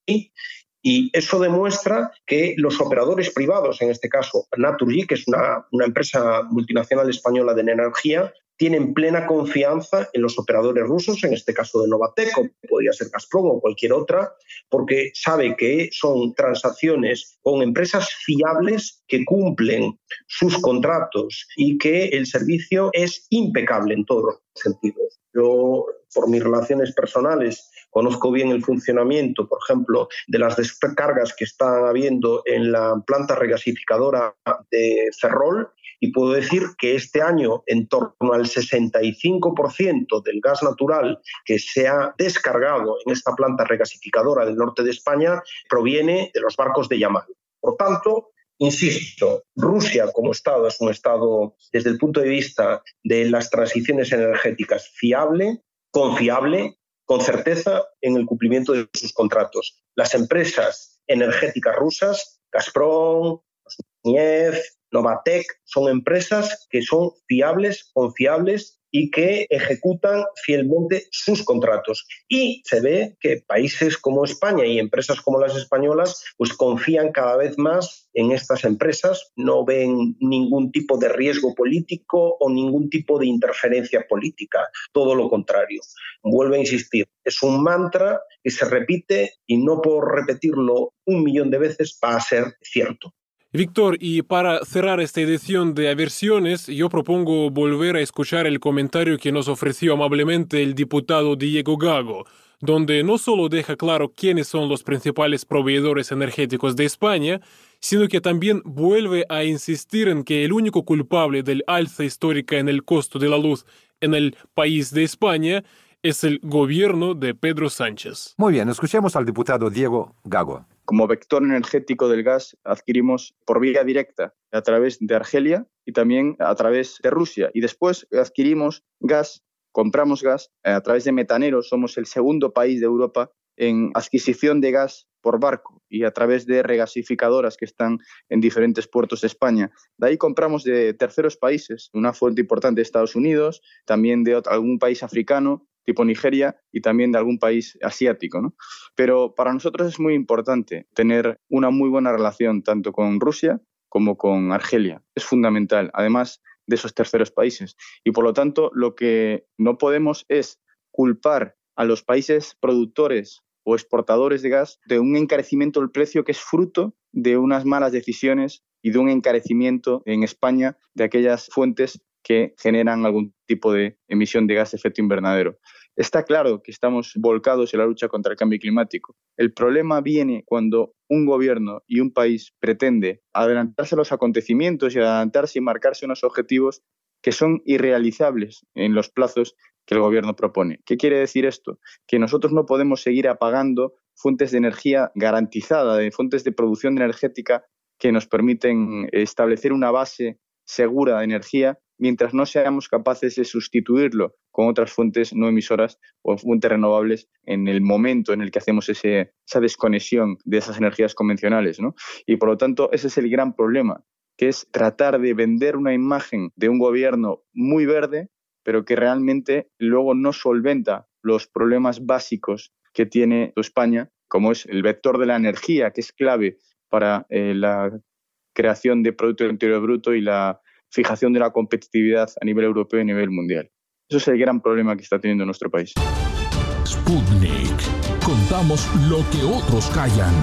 M: y eso demuestra que los operadores privados, en este caso Naturgy, que es una empresa multinacional española de energía, tienen plena confianza en los operadores rusos, en este caso de Novatek, o podría ser Gazprom o cualquier otra, porque sabe que son transacciones con empresas fiables que cumplen sus contratos y que el servicio es impecable en todos los sentidos. Yo, por mis relaciones personales, conozco bien el funcionamiento, por ejemplo, de las descargas que están habiendo en la planta regasificadora de Ferrol, y puedo decir que este año en torno al 65% del gas natural que se ha descargado en esta planta regasificadora del norte de España proviene de los barcos de Yamal. Por tanto, insisto, Rusia como Estado es un Estado, desde el punto de vista de las transiciones energéticas, fiable, confiable, con certeza en el cumplimiento de sus contratos. Las empresas energéticas rusas, Gazprom, Rosneft, Novatek, son empresas que son fiables, confiables y que ejecutan fielmente sus contratos. Y se ve que países como España y empresas como las españolas pues confían cada vez más en estas empresas, no ven ningún tipo de riesgo político o ningún tipo de interferencia política, todo lo contrario. Vuelvo a insistir, es un mantra que se repite y no por repetirlo 1.000.000 de veces va a ser cierto.
K: Víctor, y para cerrar esta edición de Aversiones, yo propongo volver a escuchar el comentario que nos ofreció amablemente el diputado Diego Gago, donde no solo deja claro quiénes son los principales proveedores energéticos de España, sino que también vuelve a insistir en que el único culpable del alza histórica en el costo de la luz en el país de España es el gobierno de Pedro Sánchez.
C: Muy bien, escuchemos al diputado Diego Gago.
L: Como vector energético del gas adquirimos por vía directa a través de Argelia y también a través de Rusia. Y después adquirimos gas, compramos gas a través de metaneros. Somos el segundo país de Europa en adquisición de gas por barco y a través de regasificadoras que están en diferentes puertos de España. De ahí compramos de terceros países, una fuente importante de Estados Unidos, también de algún país africano, tipo Nigeria, y también de algún país asiático, ¿no? Pero para nosotros es muy importante tener una muy buena relación tanto con Rusia como con Argelia. Es fundamental, además de esos terceros países. Y por lo tanto, lo que no podemos es culpar a los países productores o exportadores de gas de un encarecimiento del precio que es fruto de unas malas decisiones y de un encarecimiento en España de aquellas fuentes que generan algún tipo de emisión de gas de efecto invernadero. Está claro que estamos volcados en la lucha contra el cambio climático. El problema viene cuando un gobierno y un país pretende adelantarse a los acontecimientos y adelantarse y marcarse unos objetivos que son irrealizables en los plazos que el gobierno propone. ¿Qué quiere decir esto? Que nosotros no podemos seguir apagando fuentes de energía garantizada, de fuentes de producción energética que nos permiten establecer una base segura de energía mientras no seamos capaces de sustituirlo con otras fuentes no emisoras o fuentes renovables en el momento en el que hacemos esa desconexión de esas energías convencionales, ¿no? Y por lo tanto ese es el gran problema, que es tratar de vender una imagen de un gobierno muy verde, pero que realmente luego no solventa los problemas básicos que tiene España, como es el vector de la energía, que es clave para la creación de Producto Interior Bruto y la fijación de la competitividad a nivel europeo y a nivel mundial. Eso es el gran problema que está teniendo nuestro país.
I: Sputnik. Contamos lo que otros callan.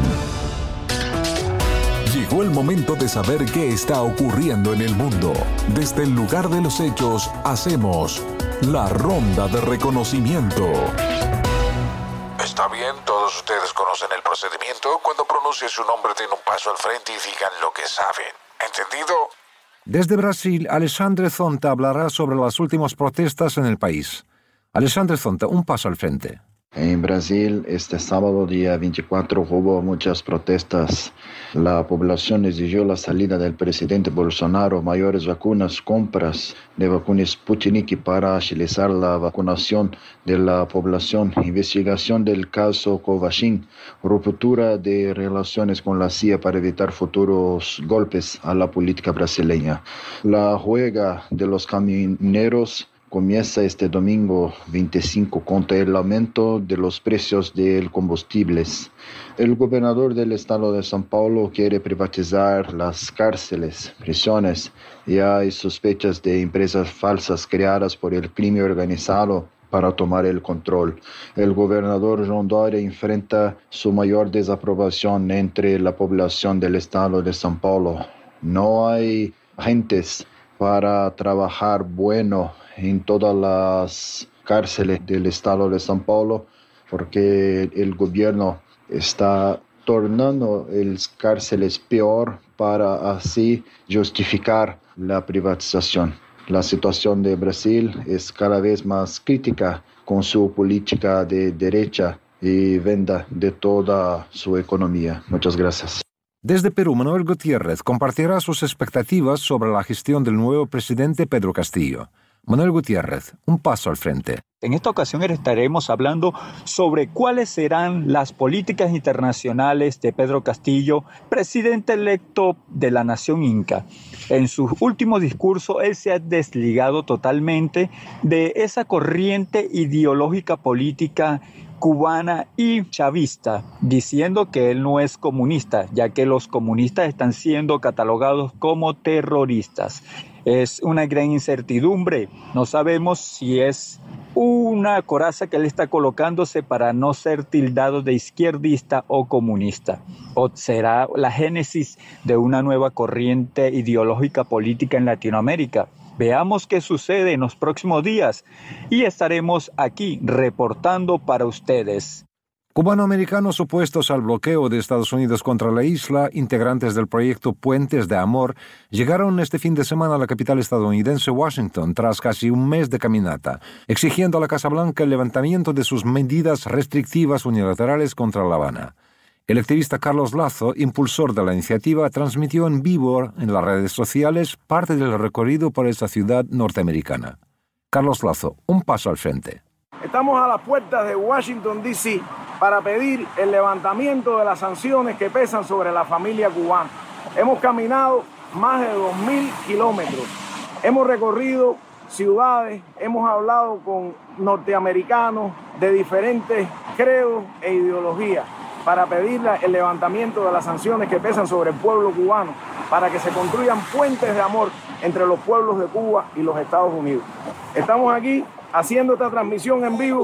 A: Llegó el momento de saber qué está ocurriendo en el mundo. Desde el lugar de los hechos, hacemos la ronda de reconocimiento.
I: Está bien, todos ustedes conocen el procedimiento. Cuando pronuncie su nombre, den un paso al frente y digan lo que saben. ¿Entendido?
C: Desde Brasil, Alexandre Zonta hablará sobre las últimas protestas en el país. Alexandre Zonta, un paso al frente.
N: En Brasil, este sábado, día 24, hubo muchas protestas. La población exigió la salida del presidente Bolsonaro, mayores vacunas, compras de vacunas Sputnik para agilizar la vacunación de la población, investigación del caso Covaxin, ruptura de relaciones con la CIA para evitar futuros golpes a la política brasileña. La huelga de los camioneros comienza este domingo 25 contra el aumento de los precios de combustibles. El gobernador del estado de São Paulo quiere privatizar las cárceles, prisiones, y hay sospechas de empresas falsas creadas por el crimen organizado para tomar el control. El gobernador João Dória enfrenta su mayor desaprobación entre la población del estado de São Paulo. No hay agentes para trabajar bueno en todas las cárceles del estado de São Paulo, porque el gobierno está tornando las cárceles peor para así justificar la privatización. La situación de Brasil es cada vez más crítica con su política de derecha y venta de toda su economía. Muchas gracias.
C: Desde Perú, Manuel Gutiérrez compartirá sus expectativas sobre la gestión del nuevo presidente Pedro Castillo. Manuel Gutiérrez, un paso al frente.
O: En esta ocasión estaremos hablando sobre cuáles serán las políticas internacionales de Pedro Castillo, presidente electo de la nación inca. En su último discurso, él se ha desligado totalmente de esa corriente ideológica política cubana y chavista, diciendo que él no es comunista, ya que los comunistas están siendo catalogados como terroristas. Es una gran incertidumbre. No sabemos si es una coraza que él está colocándose para no ser tildado de izquierdista o comunista. O será la génesis de una nueva corriente ideológica política en Latinoamérica. Veamos qué sucede en los próximos días y estaremos aquí reportando para ustedes.
C: Cubanoamericanos opuestos al bloqueo de Estados Unidos contra la isla, integrantes del proyecto Puentes de Amor, llegaron este fin de semana a la capital estadounidense Washington tras casi un mes de caminata, exigiendo a la Casa Blanca el levantamiento de sus medidas restrictivas unilaterales contra La Habana. El activista Carlos Lazo, impulsor de la iniciativa, transmitió en vivo en las redes sociales parte del recorrido por esa ciudad norteamericana. Carlos Lazo, un paso al frente.
P: Estamos a las puertas de Washington, D.C., para pedir el levantamiento de las sanciones que pesan sobre la familia cubana. Hemos caminado más de 2.000 kilómetros. Hemos recorrido ciudades, hemos hablado con norteamericanos de diferentes credos e ideologías para pedir el levantamiento de las sanciones que pesan sobre el pueblo cubano, para que se construyan puentes de amor entre los pueblos de Cuba y los Estados Unidos. Estamos aquí haciendo esta transmisión en vivo.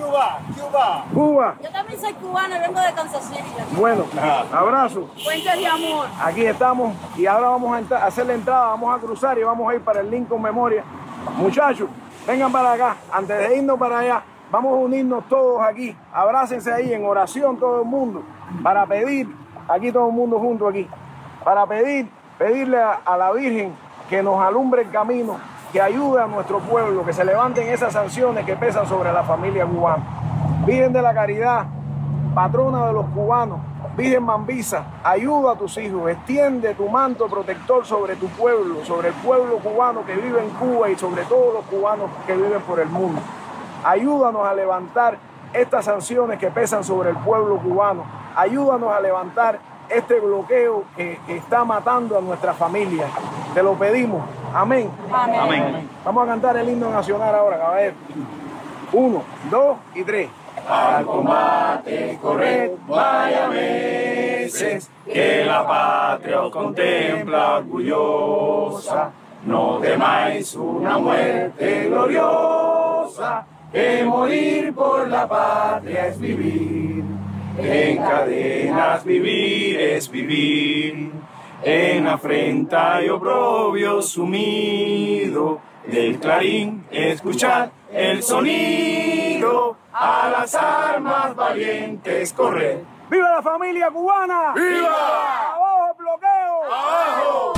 P: Cuba.
Q: Yo también soy cubana, vengo de Kansas City.
P: Bueno, abrazo.
Q: Puentes de amor.
P: Aquí estamos y ahora vamos a hacer la entrada, vamos a cruzar y vamos a ir para el Lincoln Memorial. Muchachos, vengan para acá, antes de irnos para allá, vamos a unirnos todos aquí, abrácense ahí en oración todo el mundo, para pedir, aquí todo el mundo junto aquí, para pedirle a la Virgen que nos alumbre el camino, que ayude a nuestro pueblo, que se levanten esas sanciones que pesan sobre la familia cubana. Virgen de la Caridad, patrona de los cubanos, Virgen Mambisa, ayuda a tus hijos, extiende tu manto protector sobre tu pueblo, sobre el pueblo cubano que vive en Cuba y sobre todos los cubanos que viven por el mundo. Ayúdanos a levantar estas sanciones que pesan sobre el pueblo cubano. Ayúdanos a levantar este bloqueo que está matando a nuestra familia. Te lo pedimos. Amén.
Q: Amén.
P: Amén. Vamos a cantar el himno nacional ahora, caballero. 1, 2 y 3.
R: Al combate corred, vaya veces, que la patria os contempla orgullosa. No temáis una muerte gloriosa, que morir por la patria es vivir. En cadenas vivir es vivir, en afrenta y oprobio sumido, del clarín escuchad el sonido, a las armas valientes corred.
P: ¡Viva la familia cubana!
R: ¡Viva!
P: ¡Abajo el bloqueo!
R: ¡Abajo!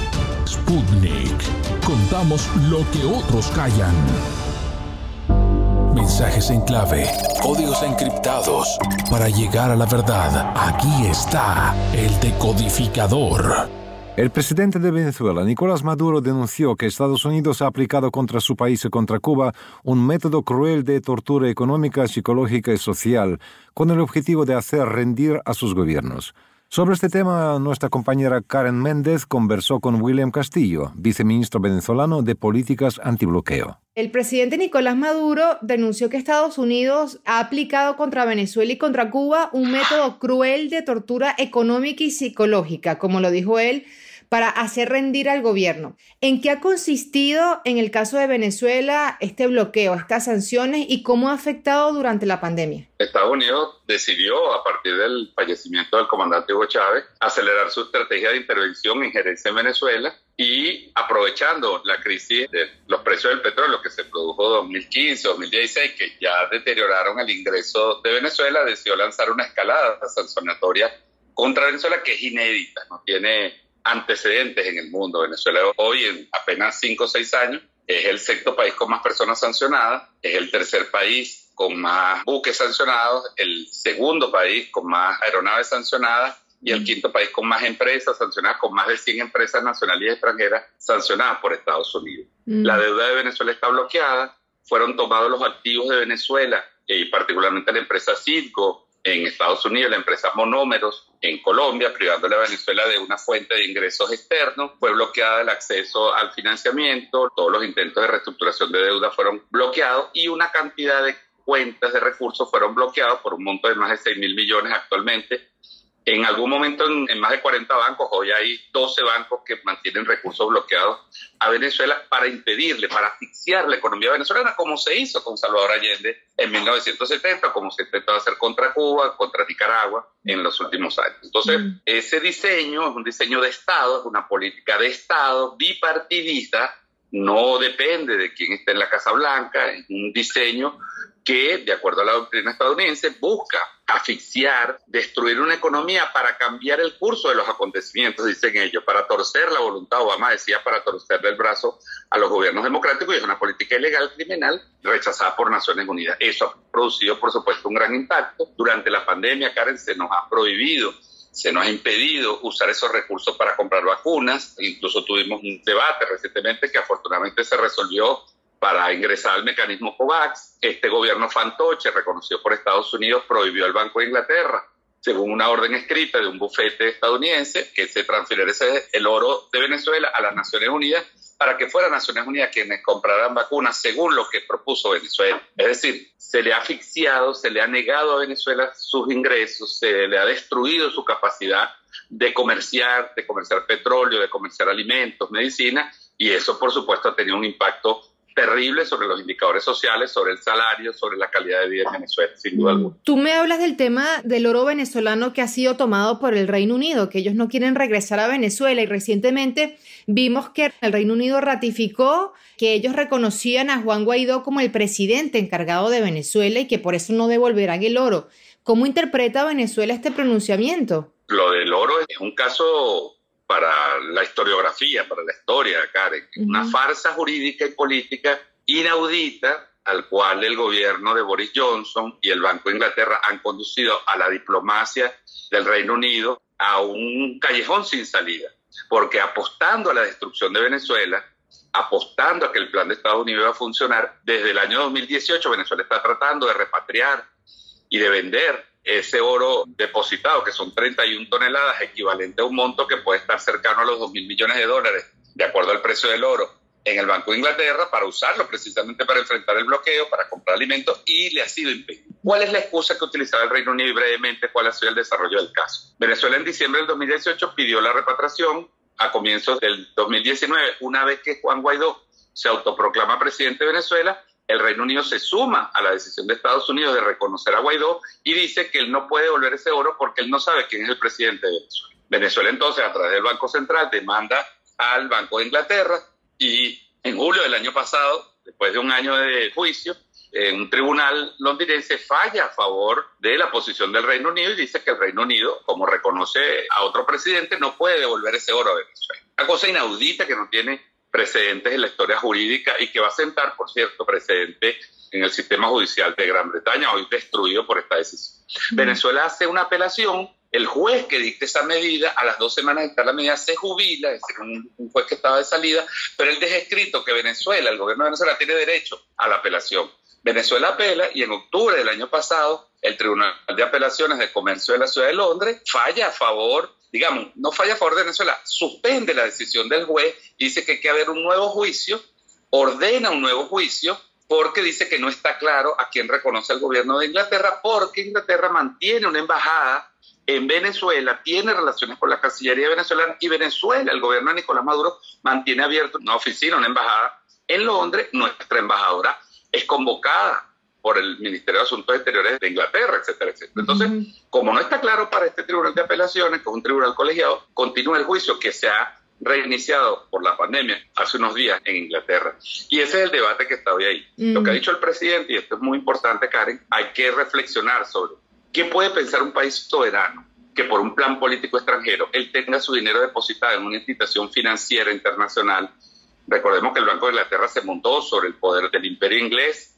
A: Sputnik. Contamos lo que otros callan. Mensajes en clave, códigos encriptados. Para llegar a la verdad, aquí está el decodificador.
C: El presidente de Venezuela, Nicolás Maduro, denunció que Estados Unidos ha aplicado contra su país y contra Cuba un método cruel de tortura económica, psicológica y social, con el objetivo de hacer rendir a sus gobiernos. Sobre este tema, nuestra compañera Karen Méndez conversó con William Castillo, viceministro venezolano de Políticas Antibloqueo.
J: El presidente Nicolás Maduro denunció que Estados Unidos ha aplicado contra Venezuela y contra Cuba un método cruel de tortura económica y psicológica, como lo dijo él, para hacer rendir al gobierno. ¿En qué ha consistido en el caso de Venezuela este bloqueo, estas sanciones y cómo ha afectado durante la pandemia?
S: Estados Unidos decidió, a partir del fallecimiento del comandante Hugo Chávez, acelerar su estrategia de intervención e injerencia en Venezuela y, aprovechando la crisis de los precios del petróleo que se produjo en 2015-2016, que ya deterioraron el ingreso de Venezuela, decidió lanzar una escalada sancionatoria contra Venezuela que es inédita, no tiene antecedentes en el mundo. Venezuela hoy, en apenas 5 o 6 años, es el sexto país con más personas sancionadas, es el tercer país con más buques sancionados, el segundo país con más aeronaves sancionadas y el quinto país con más empresas sancionadas, con más de 100 empresas nacionales y extranjeras sancionadas por Estados Unidos. La deuda de Venezuela está bloqueada, fueron tomados los activos de Venezuela, y particularmente la empresa Citgo en Estados Unidos, la empresa Monómeros en Colombia, privándole a Venezuela de una fuente de ingresos externos. Fue bloqueada el acceso al financiamiento, todos los intentos de reestructuración de deuda fueron bloqueados y una cantidad de cuentas de recursos fueron bloqueados por un monto de más de 6.000 millones actualmente. En algún momento en más de 40 bancos, hoy hay 12 bancos que mantienen recursos bloqueados a Venezuela para impedirle, para asfixiar la economía venezolana, como se hizo con Salvador Allende en 1970, como se intentó hacer contra Cuba, contra Nicaragua en los últimos años. Entonces, ese diseño es un diseño de Estado, es una política de Estado bipartidista, no depende de quién esté en la Casa Blanca, es un diseño que, de acuerdo a la doctrina estadounidense, busca asfixiar, destruir una economía para cambiar el curso de los acontecimientos, dicen ellos, para torcer la voluntad. Obama decía para torcerle el brazo a los gobiernos democráticos, y es una política ilegal, criminal, rechazada por Naciones Unidas. Eso ha producido, por supuesto, un gran impacto. Durante la pandemia, Karen, se nos ha prohibido, se nos ha impedido usar esos recursos para comprar vacunas. Incluso tuvimos un debate recientemente que afortunadamente se resolvió para ingresar al mecanismo COVAX. Este gobierno fantoche, reconocido por Estados Unidos, prohibió al Banco de Inglaterra, según una orden escrita de un bufete estadounidense, que se transfiriera el oro de Venezuela a las Naciones Unidas para que fueran Naciones Unidas quienes compraran vacunas según lo que propuso Venezuela. Es decir, se le ha asfixiado, se le ha negado a Venezuela sus ingresos, se le ha destruido su capacidad de comerciar petróleo, de comerciar alimentos, medicina, y eso, por supuesto, ha tenido un impacto terrible sobre los indicadores sociales, sobre el salario, sobre la calidad de vida en Venezuela, sin duda alguna.
J: Tú me hablas del tema del oro venezolano que ha sido tomado por el Reino Unido, que ellos no quieren regresar a Venezuela, y recientemente vimos que el Reino Unido ratificó que ellos reconocían a Juan Guaidó como el presidente encargado de Venezuela y que por eso no devolverán el oro. ¿Cómo interpreta Venezuela este pronunciamiento?
S: Lo del oro es un caso para la historiografía, para la historia, Karen. Una farsa jurídica y política inaudita al cual el gobierno de Boris Johnson y el Banco de Inglaterra han conducido a la diplomacia del Reino Unido a un callejón sin salida. Porque apostando a la destrucción de Venezuela, apostando a que el plan de Estados Unidos iba a funcionar, desde el año 2018 Venezuela está tratando de repatriar y de vender ese oro depositado, que son 31 toneladas, equivalente a un monto que puede estar cercano a los $2.000 millones, de acuerdo al precio del oro, en el Banco de Inglaterra, para usarlo precisamente para enfrentar el bloqueo, para comprar alimentos, y le ha sido impedido. ¿Cuál es la excusa que utilizaba el Reino Unido? Y brevemente, ¿cuál ha sido el desarrollo del caso? Venezuela en diciembre del 2018 pidió la repatriación. A comienzos del 2019, una vez que Juan Guaidó se autoproclama presidente de Venezuela, el Reino Unido se suma a la decisión de Estados Unidos de reconocer a Guaidó y dice que él no puede devolver ese oro porque él no sabe quién es el presidente de Venezuela. Venezuela entonces, a través del Banco Central, demanda al Banco de Inglaterra, y en julio del año pasado, después de un año de juicio, un tribunal londinense falla a favor de la posición del Reino Unido y dice que el Reino Unido, como reconoce a otro presidente, no puede devolver ese oro a Venezuela. Una cosa inaudita que no tiene precedentes en la historia jurídica y que va a sentar, por cierto, precedente en el sistema judicial de Gran Bretaña, hoy destruido por esta decisión. Venezuela hace una apelación, el juez que dicta esa medida, a las 2 semanas de dictar la medida, se jubila, es decir, un juez que estaba de salida, pero él deja escrito que Venezuela, el gobierno de Venezuela, tiene derecho a la apelación. Venezuela apela, y en octubre del año pasado, el Tribunal de Apelaciones de Comercio de la Ciudad de Londres falla a favor, no falla a favor de Venezuela, suspende la decisión del juez y dice que hay que haber un nuevo juicio, ordena un nuevo juicio, porque dice que no está claro a quién reconoce el gobierno de Inglaterra, porque Inglaterra mantiene una embajada en Venezuela, tiene relaciones con la Cancillería venezolana, y Venezuela, el gobierno de Nicolás Maduro, mantiene abierta una oficina, una embajada en Londres. Nuestra embajadora es convocada por el Ministerio de Asuntos Exteriores de Inglaterra, etcétera, etcétera. Entonces, como no está claro para este Tribunal de Apelaciones, que es un tribunal colegiado, continúa el juicio que se ha reiniciado por la pandemia hace unos días en Inglaterra. Y ese es el debate que está hoy ahí. Lo que ha dicho el presidente, y esto es muy importante, Karen, hay que reflexionar sobre qué puede pensar un país soberano que por un plan político extranjero él tenga su dinero depositado en una institución financiera internacional. Recordemos que el Banco de Inglaterra se montó sobre el poder del imperio inglés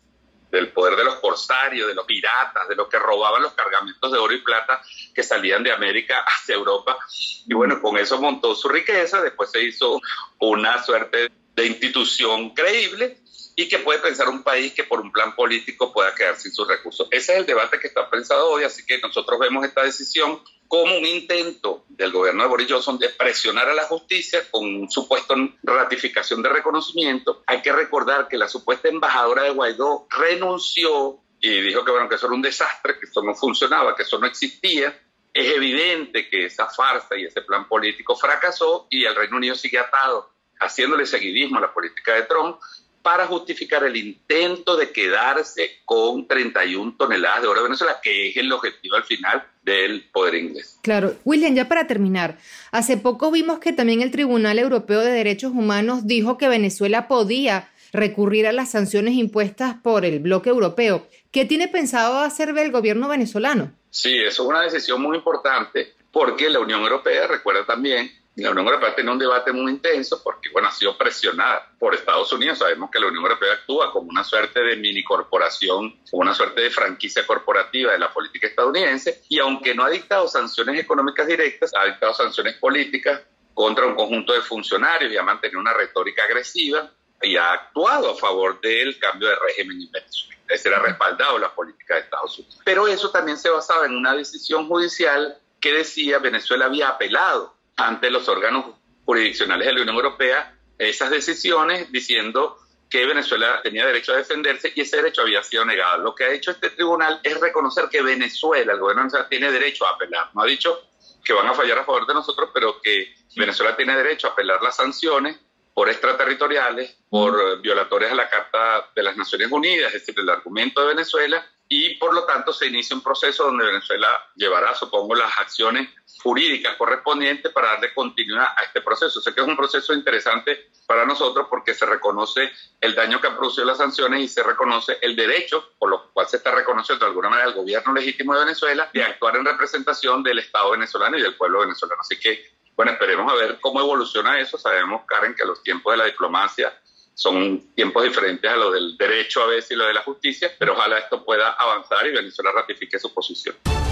S: del poder de los corsarios, de los piratas, de los que robaban los cargamentos de oro y plata que salían de América hacia Europa. Y bueno, con eso montó su riqueza, después se hizo una suerte de institución creíble y que puede pensar un país que por un plan político pueda quedar sin sus recursos. Ese es el debate que está pensado hoy, así que nosotros vemos esta decisión como un intento del gobierno de Boris Johnson de presionar a la justicia con supuesta ratificación de reconocimiento. Hay que recordar que la supuesta embajadora de Guaidó renunció y dijo que, bueno, que eso era un desastre, que eso no funcionaba, que eso no existía. Es evidente que esa farsa y ese plan político fracasó y el Reino Unido sigue atado, haciéndole seguidismo a la política de Trump, para justificar el intento de quedarse con 31 toneladas de oro de Venezuela, que es el objetivo al final del poder inglés.
J: Claro. William, ya para terminar, hace poco vimos que también el Tribunal Europeo de Derechos Humanos dijo que Venezuela podía recurrir a las sanciones impuestas por el bloque europeo. ¿Qué tiene pensado hacer el gobierno venezolano?
S: Sí, eso es una decisión muy importante, porque la Unión Europea, recuerda también, la Unión Europea tiene un debate muy intenso porque, bueno, ha sido presionada por Estados Unidos. Sabemos que la Unión Europea actúa como una suerte de mini corporación, como una suerte de franquicia corporativa de la política estadounidense, y aunque no ha dictado sanciones económicas directas, ha dictado sanciones políticas contra un conjunto de funcionarios y ha mantenido una retórica agresiva y ha actuado a favor del cambio de régimen en Venezuela. Es decir, ha respaldado la política de Estados Unidos. Pero eso también se basaba en una decisión judicial que decía Venezuela había apelado ante los órganos jurisdiccionales de la Unión Europea esas decisiones, diciendo que Venezuela tenía derecho a defenderse y ese derecho había sido negado. Lo que ha hecho este tribunal es reconocer que Venezuela, el gobierno de Venezuela, tiene derecho a apelar. No ha dicho que van a fallar a favor de nosotros, pero que Venezuela tiene derecho a apelar las sanciones por extraterritoriales, por violatorias a la Carta de las Naciones Unidas, es decir, el argumento de Venezuela, y por lo tanto se inicia un proceso donde Venezuela llevará, supongo, las acciones jurídicas correspondientes para darle continuidad a este proceso. Sé que es un proceso interesante para nosotros porque se reconoce el daño que han producido las sanciones y se reconoce el derecho, por lo cual se está reconociendo de alguna manera el gobierno legítimo de Venezuela de actuar en representación del Estado venezolano y del pueblo venezolano. Así que, bueno, esperemos a ver cómo evoluciona eso. Sabemos, Karen, que los tiempos de la diplomacia son tiempos diferentes a los del derecho a veces y lo de la justicia, pero ojalá esto pueda avanzar y Venezuela ratifique su posición.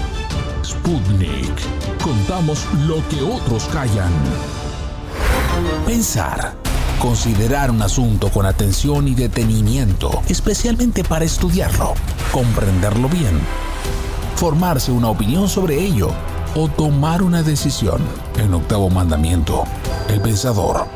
A: Sputnik. Contamos lo que otros callan. Pensar. Considerar un asunto con atención y detenimiento, especialmente para estudiarlo, comprenderlo bien, formarse una opinión sobre ello o tomar una decisión. En Octavo Mandamiento, el pensador.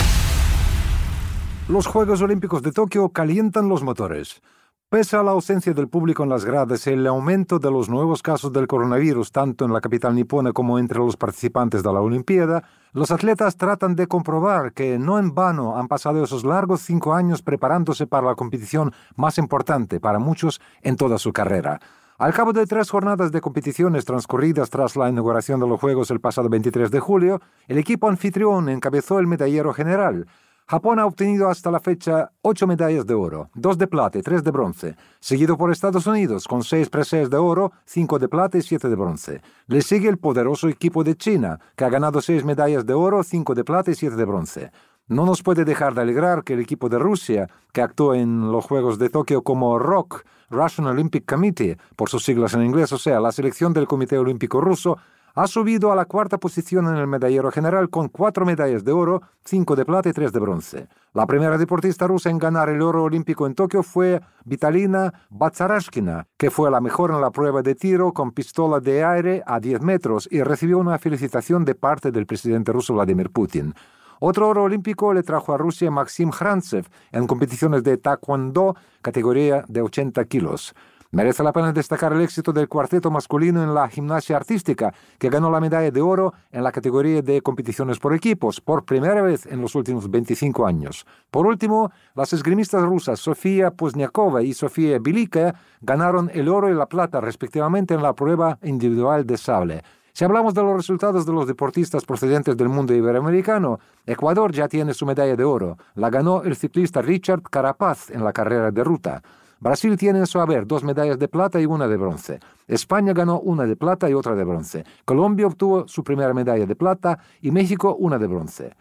C: Los Juegos Olímpicos de Tokio calientan los motores. Pese a la ausencia del público en las gradas y el aumento de los nuevos casos del coronavirus tanto en la capital nipona como entre los participantes de la Olimpiada, los atletas tratan de comprobar que no en vano han pasado esos largos 5 años preparándose para la competición más importante para muchos en toda su carrera. Al cabo de 3 jornadas de competiciones transcurridas tras la inauguración de los Juegos el pasado 23 de julio, el equipo anfitrión encabezó el medallero general. Japón ha obtenido hasta la fecha 8 medallas de oro, 2 de plata y 3 de bronce, seguido por Estados Unidos con 6 preseas de oro, 5 de plata y 7 de bronce. Le sigue el poderoso equipo de China, que ha ganado 6 medallas de oro, 5 de plata y 7 de bronce. No nos puede dejar de alegrar que el equipo de Rusia, que actuó en los Juegos de Tokio como ROC, Russian Olympic Committee, por sus siglas en inglés, o sea, la selección del Comité Olímpico Ruso, ha subido a la 4ª posición en el medallero general con 4 medallas de oro, 5 de plata y 3 de bronce. La primera deportista rusa en ganar el oro olímpico en Tokio fue Vitalina Batsarashkina, que fue la mejor en la prueba de tiro con pistola de aire a 10 metros y recibió una felicitación de parte del presidente ruso Vladimir Putin. Otro oro olímpico le trajo a Rusia Maxim Hrantsev en competiciones de taekwondo, categoría de 80 kilos. Merece la pena destacar el éxito del cuarteto masculino en la gimnasia artística, que ganó la medalla de oro en la categoría de competiciones por equipos, por primera vez en los últimos 25 años. Por último, las esgrimistas rusas Sofía Pozniakova y Sofía Bilika ganaron el oro y la plata respectivamente en la prueba individual de sable. Si hablamos de los resultados de los deportistas procedentes del mundo iberoamericano, Ecuador ya tiene su medalla de oro. La ganó el ciclista Richard Carapaz en la carrera de ruta. Brasil tiene en su haber 2 medallas de plata y 1 de bronce. España ganó 1 de plata y otra de bronce. Colombia obtuvo su primera medalla de plata y México 1 de bronce.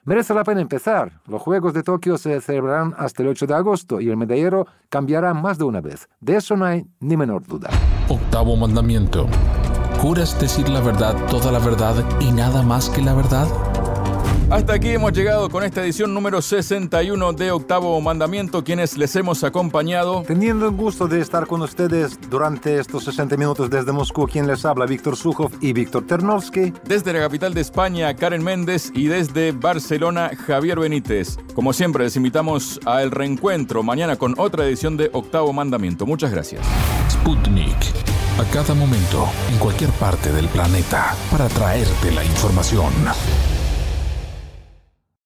C: Merece la pena empezar. Los Juegos de Tokio se celebrarán hasta el 8 de agosto y el medallero cambiará más de una vez. De eso no hay ni menor duda.
A: Octavo mandamiento. ¿Juras decir la verdad, toda la verdad y nada más que la verdad?
B: Hasta aquí hemos llegado con esta edición número 61 de Octavo Mandamiento, quienes les hemos acompañado.
C: Teniendo el gusto de estar con ustedes durante estos 60 minutos desde Moscú, quien les habla, Víctor Sukhov y Víctor Ternovsky.
B: Desde la capital de España, Karen Méndez, y desde Barcelona, Javier Benítez. Como siempre, les invitamos al reencuentro mañana con otra edición de Octavo Mandamiento. Muchas gracias.
A: Sputnik. A cada momento, en cualquier parte del planeta, para traerte la información.